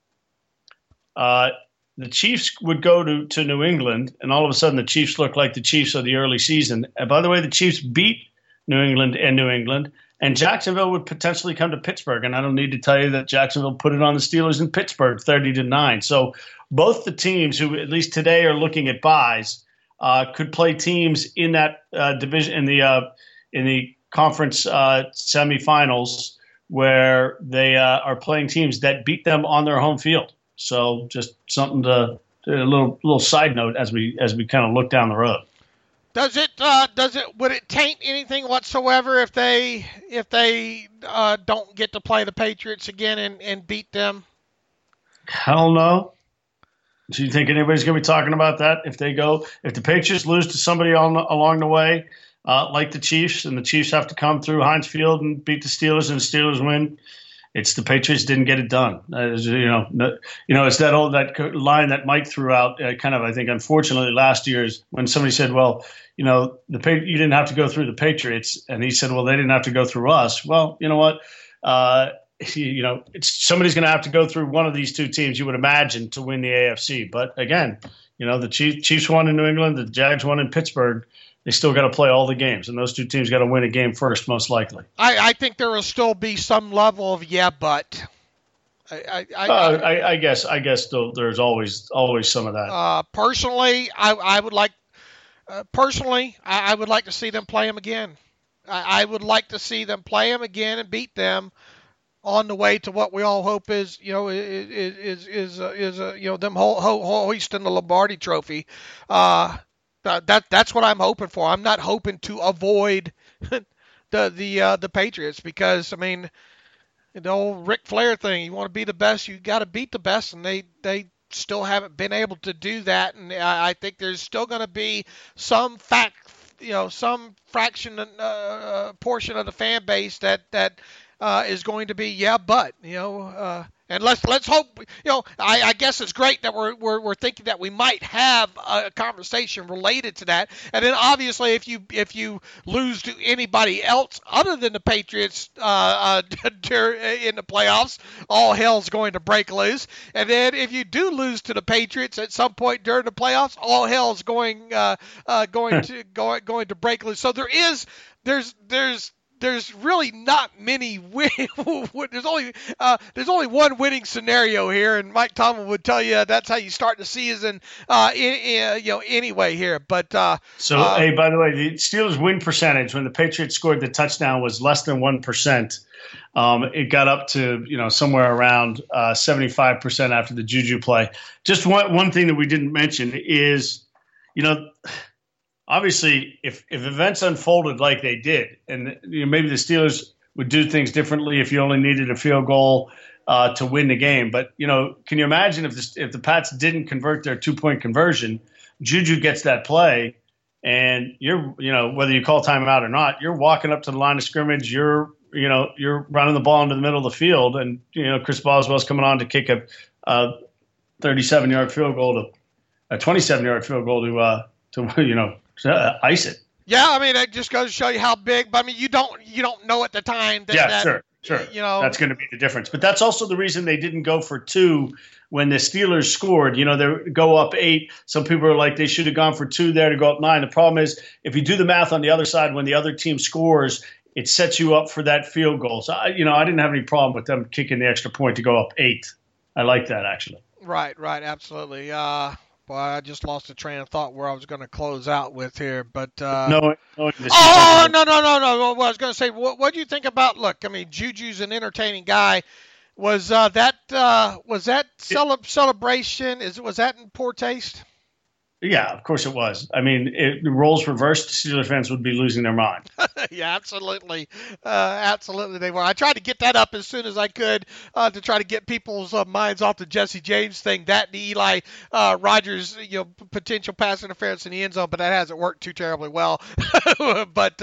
the Chiefs would go to New England, and all of a sudden the Chiefs look like the Chiefs of the early season. And by the way, the Chiefs beat New England, and Jacksonville would potentially come to Pittsburgh. And I don't need to tell you that Jacksonville put it on the Steelers in Pittsburgh 30-9. So both the teams who at least today are looking at buys could play teams in that division in the conference semifinals where they are playing teams that beat them on their home field. So just something a little side note as we kind of look down the road. Would it taint anything whatsoever if they don't get to play the Patriots again and beat them? Hell no. Do you think anybody's going to be talking about that if the Patriots lose to somebody along the way, like the Chiefs, and the Chiefs have to come through Heinz Field and beat the Steelers, and the Steelers win? It's the Patriots didn't get it done. It's that line that Mike threw out. I think, unfortunately, last year's when somebody said, "Well, you didn't have to go through the Patriots," and he said, "Well, they didn't have to go through us." Well, you know what? Somebody's going to have to go through one of these two teams, you would imagine, to win the AFC. But again, the Chiefs won in New England, the Jags won in Pittsburgh. They still got to play all the games, and those two teams got to win a game first, most likely. I think there will still be some level of but. I guess there's always some of that. Personally, I would like to see them play them again. I would like to see them play them again and beat them on the way to what we all hope is them hoisting the Lombardi Trophy. That's what I'm hoping for. I'm not hoping to avoid the Patriots because, I mean, the old Ric Flair thing, you want to be the best, you got to beat the best, and they still haven't been able to do that. And I think there's still going to be some some fraction portion of the fan base that is going to be and let's hope. I guess it's great that we're thinking that we might have a conversation related to that. And then obviously, if you lose to anybody else other than the Patriots in the playoffs, all hell's going to break loose. And then if you do lose to the Patriots at some point during the playoffs, all hell's going to break loose. So there's really not many there's only one winning scenario here, and Mike Tomlin would tell you that's how you start the season anyway here. But hey, by the way, the Steelers win percentage when the Patriots scored the touchdown was less than 1%. It got up to somewhere around 75% after the Juju play. Just one thing that we didn't mention is obviously, if events unfolded like they did, and maybe the Steelers would do things differently if you only needed a field goal to win the game. But can you imagine if the Pats didn't convert their 2-point conversion, Juju gets that play, and you're whether you call timeout or not, you're walking up to the line of scrimmage, you're running the ball into the middle of the field, and Chris Boswell's coming on to kick a 37-yard field goal to a 27-yard field goal to ice it. Yeah, I mean, it just goes to show you how big. But I mean, you don't know at the time. Sure. That's going to be the difference. But that's also the reason they didn't go for 2 when the Steelers scored. They go up 8. Some people are like they should have gone for 2 there to go up 9. The problem is if you do the math on the other side, when the other team scores, it sets you up for that field goal. So I didn't have any problem with them kicking the extra point to go up 8. I like that actually. Right, absolutely. Boy, I just lost the train of thought where I was going to close out with here, but no. No. What I was going to say, what do you think about? Look, I mean, Juju's an entertaining guy. Was that celebration? Was that in poor taste? Yeah, of course it was. I mean, the roles reversed, Steelers fans would be losing their mind. Yeah, absolutely. Absolutely they were. I tried to get that up as soon as I could to try to get people's minds off the Jesse James thing, that and the Eli Rogers, potential pass interference in the end zone, but that hasn't worked too terribly well. But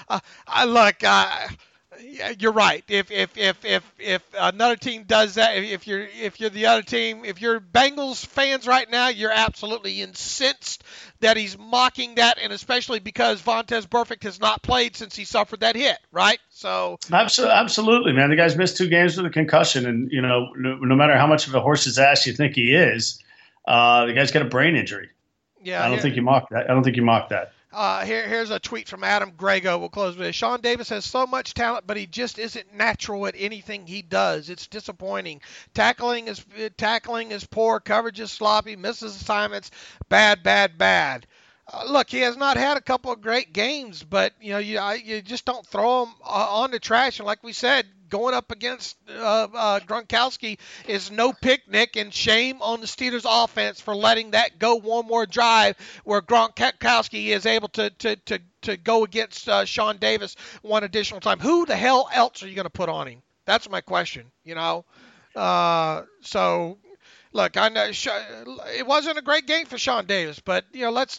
you're right. If another team does that, if you're the other team, if you're Bengals fans right now, you're absolutely incensed that he's mocking that, and especially because Vontaze Burfict has not played since he suffered that hit, right? So absolutely, man. The guy's missed 2 games with a concussion, and no matter how much of a horse's ass you think he is, the guy's got a brain injury. Yeah, I don't think you mocked that. Here's a tweet from Adam Grego. We'll close with it. Sean Davis has so much talent, but he just isn't natural at anything he does. It's disappointing. Tackling is poor. Coverage is sloppy. Misses assignments. Bad. Look, he has not had a couple of great games, but you just don't throw him on the trash. And like we said, going up against Gronkowski is no picnic, and shame on the Steelers offense for letting that go one more drive where Gronkowski is able to go against Sean Davis one additional time. Who the hell else are you going to put on him? That's my question, So look, I know it wasn't a great game for Sean Davis, but let's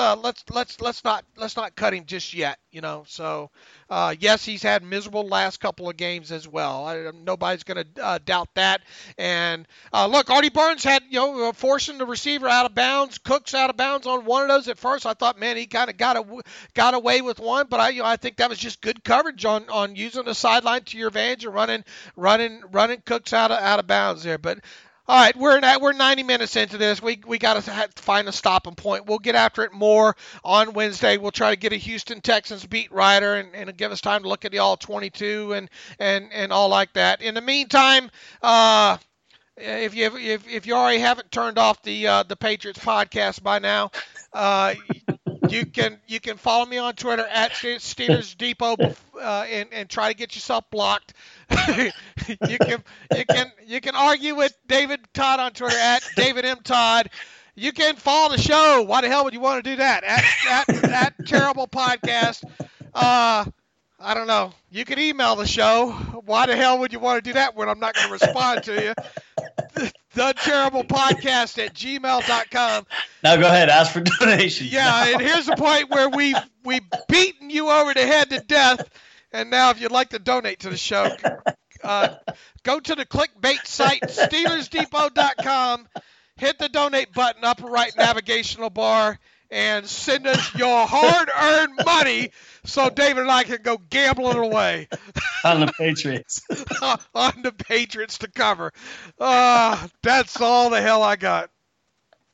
not cut him just yet. So yes, he's had miserable last couple of games as well. Nobody's going to doubt that. And look, Artie Burns had forcing the receiver out of bounds, Cooks out of bounds on one of those. At first, I thought, man, he kind of got away with one, but I think that was just good coverage on using the sideline to your advantage and running Cooks out of bounds there, but. All right, we're 90 minutes into this. We got to find a stopping point. We'll get after it more on Wednesday. We'll try to get a Houston Texans beat writer and give us time to look at the all 22 and all like that. In the meantime, if you already haven't turned off the Patriots podcast by now, you can follow me on Twitter at Steelers Depot and try to get yourself blocked. You can argue with David Todd on Twitter at David M. Todd. You can follow the show. Why the hell would you want to do that? At Terrible Podcast. I don't know. You can email the show. Why the hell would you want to do that when I'm not going to respond to you? The Terrible Podcast at gmail.com. Now go ahead, ask for donations. Yeah, and here's the point where we've beaten you over the head to death. And now if you'd like to donate to the show, go to the clickbait site, SteelersDepot.com, hit the donate button, upper right navigational bar, and send us your hard-earned money so David and I can go gambling away. On the Patriots. On the Patriots to cover. That's all the hell I got.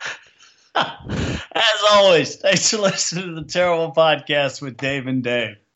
As always, thanks for listening to the Terrible Podcast with Dave and Dave.